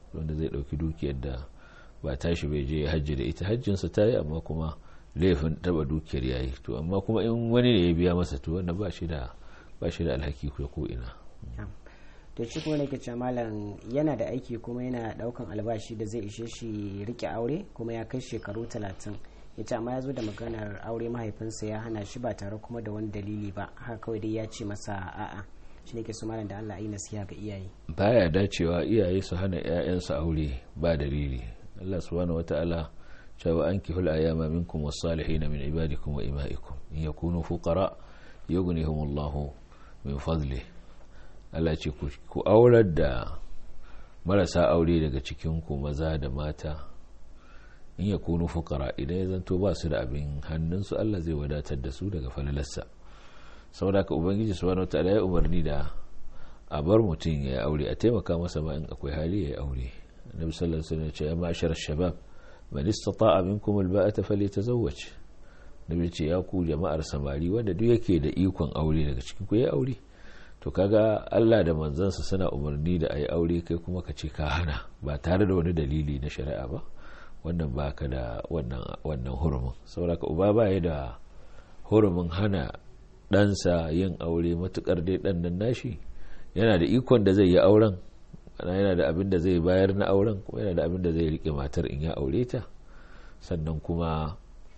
wanda zai dauki dukiyar da ba tashi bai je hajji da ita, hajjinsa ta yi amma kuma laifin taba dukiyar yayi, to amma kuma in wani ne ya biya masa to wanda ba shi da alhaki ko ina. to shi kuma ne ke cewa malam yana da aiki kuma yana daukan albashi da zai ishe shi rike aure kuma ya kai shekaru 30, ya ce amma ya zo da maganar aure mahaifinsa ya hana shi ba tare kuma da wani dalili ba, haka kawai dai ya ce masa a'a. shi ne ke su malam da Allah yi nasiha ga iyaye. Baya dacewa iyaye su hana 'ya'yansu aure ba dalili. Allah subhanahu wata'ala cewa ankihul ayama minkum was-salihin min ibadikum wa ima'ikum in yakunu fuqara yughnihumullahu min fadlihi. Allah ce ku aurar da marasa aure daga cikin ku maza da mata, in yakunu fuqara, idan ya zanto ba su da abin hannunsu Allah zai wadatar da su daga falalarsa. saboda ka ubangiji subhanahu wataala ya umarni da a bar mutum ya aure, a taimaka masa ma in akwai hali ya aure. annabi sallallahu alaihi wasallam ya ce ya ma'ashar shabab man istata'a minkum alba'ata falyatazawwaj. nabi ce ya ku jama'ar samari wanda duk yake da ikon aure daga cikin ku ya aure. to kaga Allah da manzansa suna umarni da ayi aure, kai kuma ka ce ka hana ba tare da wani dalili na shari'a ba, wannan baka da wannan hurumin. saboda ka uba ba ya da hurumin hana ɗansa yin aure matukar dai ɗan nan nashi yana da ikon da zai yi auren, yana da abin da zai bayar na auren, kuma yana da abin da zai rike matar in ya aure ta. sannan kuma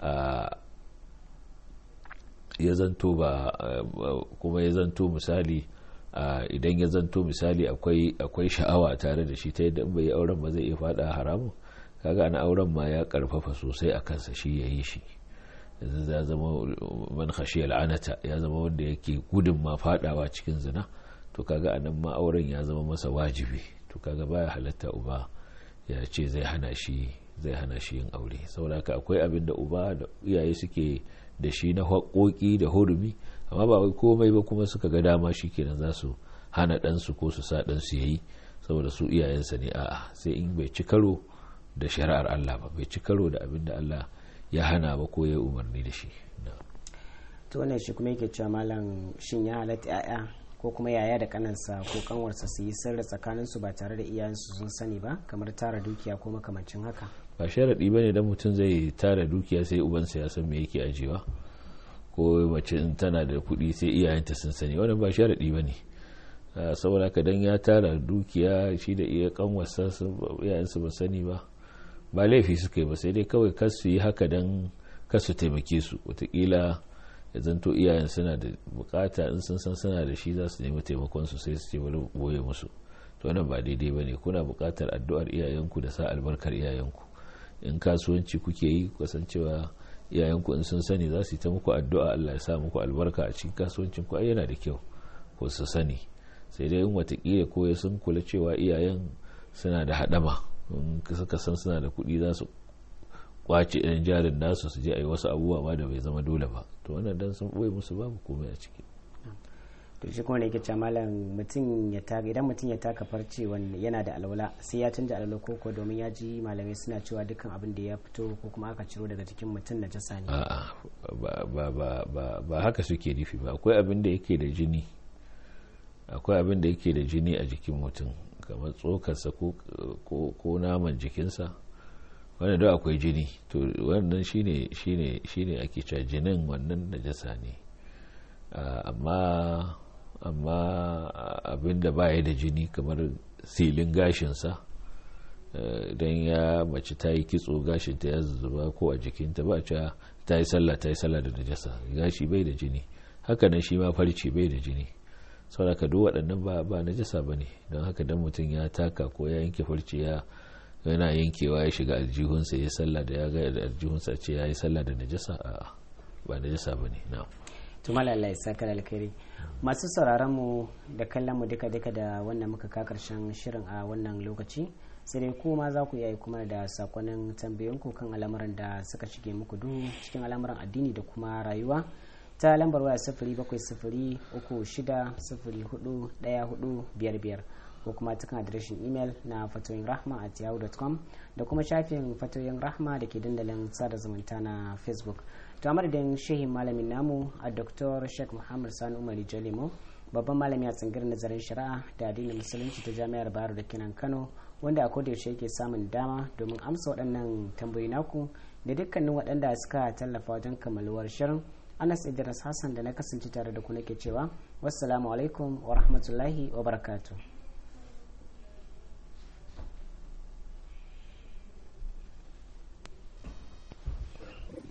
ya zanto misali idan ya zanto misali akwai sha'awa tare da shi ta yadda in bai yi auren ba zai iya fada haramun, kaga ana auren ma ya karfafa sosai a kansa shi ya yi shi. yanzu ya zama man khashiyal anata, ya zama wanda yake gudun ma fadawa cikin zina, to kaga anan ma auren ya zama masa wajibi. to kaga baya halatta uba ya ce zai hana shi yin aure. saboda haka akwai abin da uba da iyaye suke da shi na haƙoƙi da hurumi, amma ba wai komai ba kuma suka ga dama shikenan za su hana ɗansu ko su sa ɗansu yayi saboda su iyayensa ne. a'a, sai in bai ci karo da shari'ar Allah ba, bai ci karo da abin da Allah ya hana ba ko ya umarni da shi. to wannan shi kuma yake cewa malam shin ya halatta yaya ko kuma yaya da kanansa ko kanwarsa su yi sirri tsakaninsu ba tare da iyayensu sun sani ba, kamar tara dukiya ko makamancin haka? ba sharadi bane dan mutum zai tara dukiya sai ubansa ya san me yake ajiyewa, ko mace in tana da kuɗi sai iyayenta sun sani, wannan ba sharadi bane. saboda haka dan ya tara dukiya shi da iya kanwarsa iyayensu ba sani ba laifi suka yi ba, sai dai kawai kar su yi haka dan kar su taimake su. wataƙila ya zanto iyayen suna da bukata, in sun san suna da shi za su nemi taimakon su sai su ce bari boye musu, to wannan ba daidai bane. kuna bukatar addu'ar iyayenku da sa albarkar iyayenku. in kasuwanci kuke yi kasancewa iyayenku in sun sani za su yi ta muku addu'a Allah ya sa muku albarka a cikin kasuwancin ku, ai yana da kyau ko su sani. sai dai in watakila ko ya sun kula cewa iyayen suna da hadama, in suka san suna da kuɗi za su kwace ɗan jarin nasu su je a yi wasu abubuwa ma da bai zama dole ba, to wannan dan sun ɓoye musu babu komai a ciki. to shi kuma ne yake cewa malam idan mutum ya taka farce wanda yana da alwala sai ya canja alwala ko domin ya ji malamai suna cewa dukkan abin da ya fito ko kuma aka ciro daga jikin mutum na jasa ne? a'a ba haka suke nufi ba. akwai abin da yake da jini, a jikin mutum kamar tsokarsa ko naman jikinsa, wannan da akwai jini, to wannan shine ake cewa jinin wannan najasa ne. amma abinda baya da jini kamar silin gashinsa, don ya mace ta yi kitso gashinta ya zuba ko a jikinta ba cewa ta yi sallah da najasa, gashi bai da jini. haka nan shi ma farce bai da jini, saboda duk waɗannan ba najasa ba ne. don haka dan mutum ya taka ko ya yanke farce yana yankewa ya shiga aljihunsa ya sallah da ya ga aljihunsa ce ya yi sallah da najasa, ba najasa ba ne. na'am. tumala Allah ya saka da alkhairi. masu sauraron mu da kallon mu duka da wannan muka ka karshen shirin a wannan lokaci, sai dai kuma za ku yi kuma da sakonnin tambayoyinku kan al'amuran da suka shige muku duhu cikin al'amuran addini da kuma rayuwa ta lambar waya 0703041455 ko kuma cikin adireshin imel na fatoyinrahma@yahoo.com da kuma shafin fatoyin rahma da ke dandalin sada zumunta na Facebook. to a madadin shehin malamin namu a Dr. Sheikh Muhammad Sani Umar Jalimo, babban malami a tsangirar nazarin shari'a da addinin musulunci ta jami'ar Bayero da Kenan Kano, wanda a kodayaushe yake samun dama domin amsa waɗannan tambayoyi naku da dukkanin waɗanda suka tallafa wajen kammaluwar shirin. Anas Idris Hassan da na kasance tare da ku nake cewa wassalamu alaikum wa rahmatullahi wa barakatuh.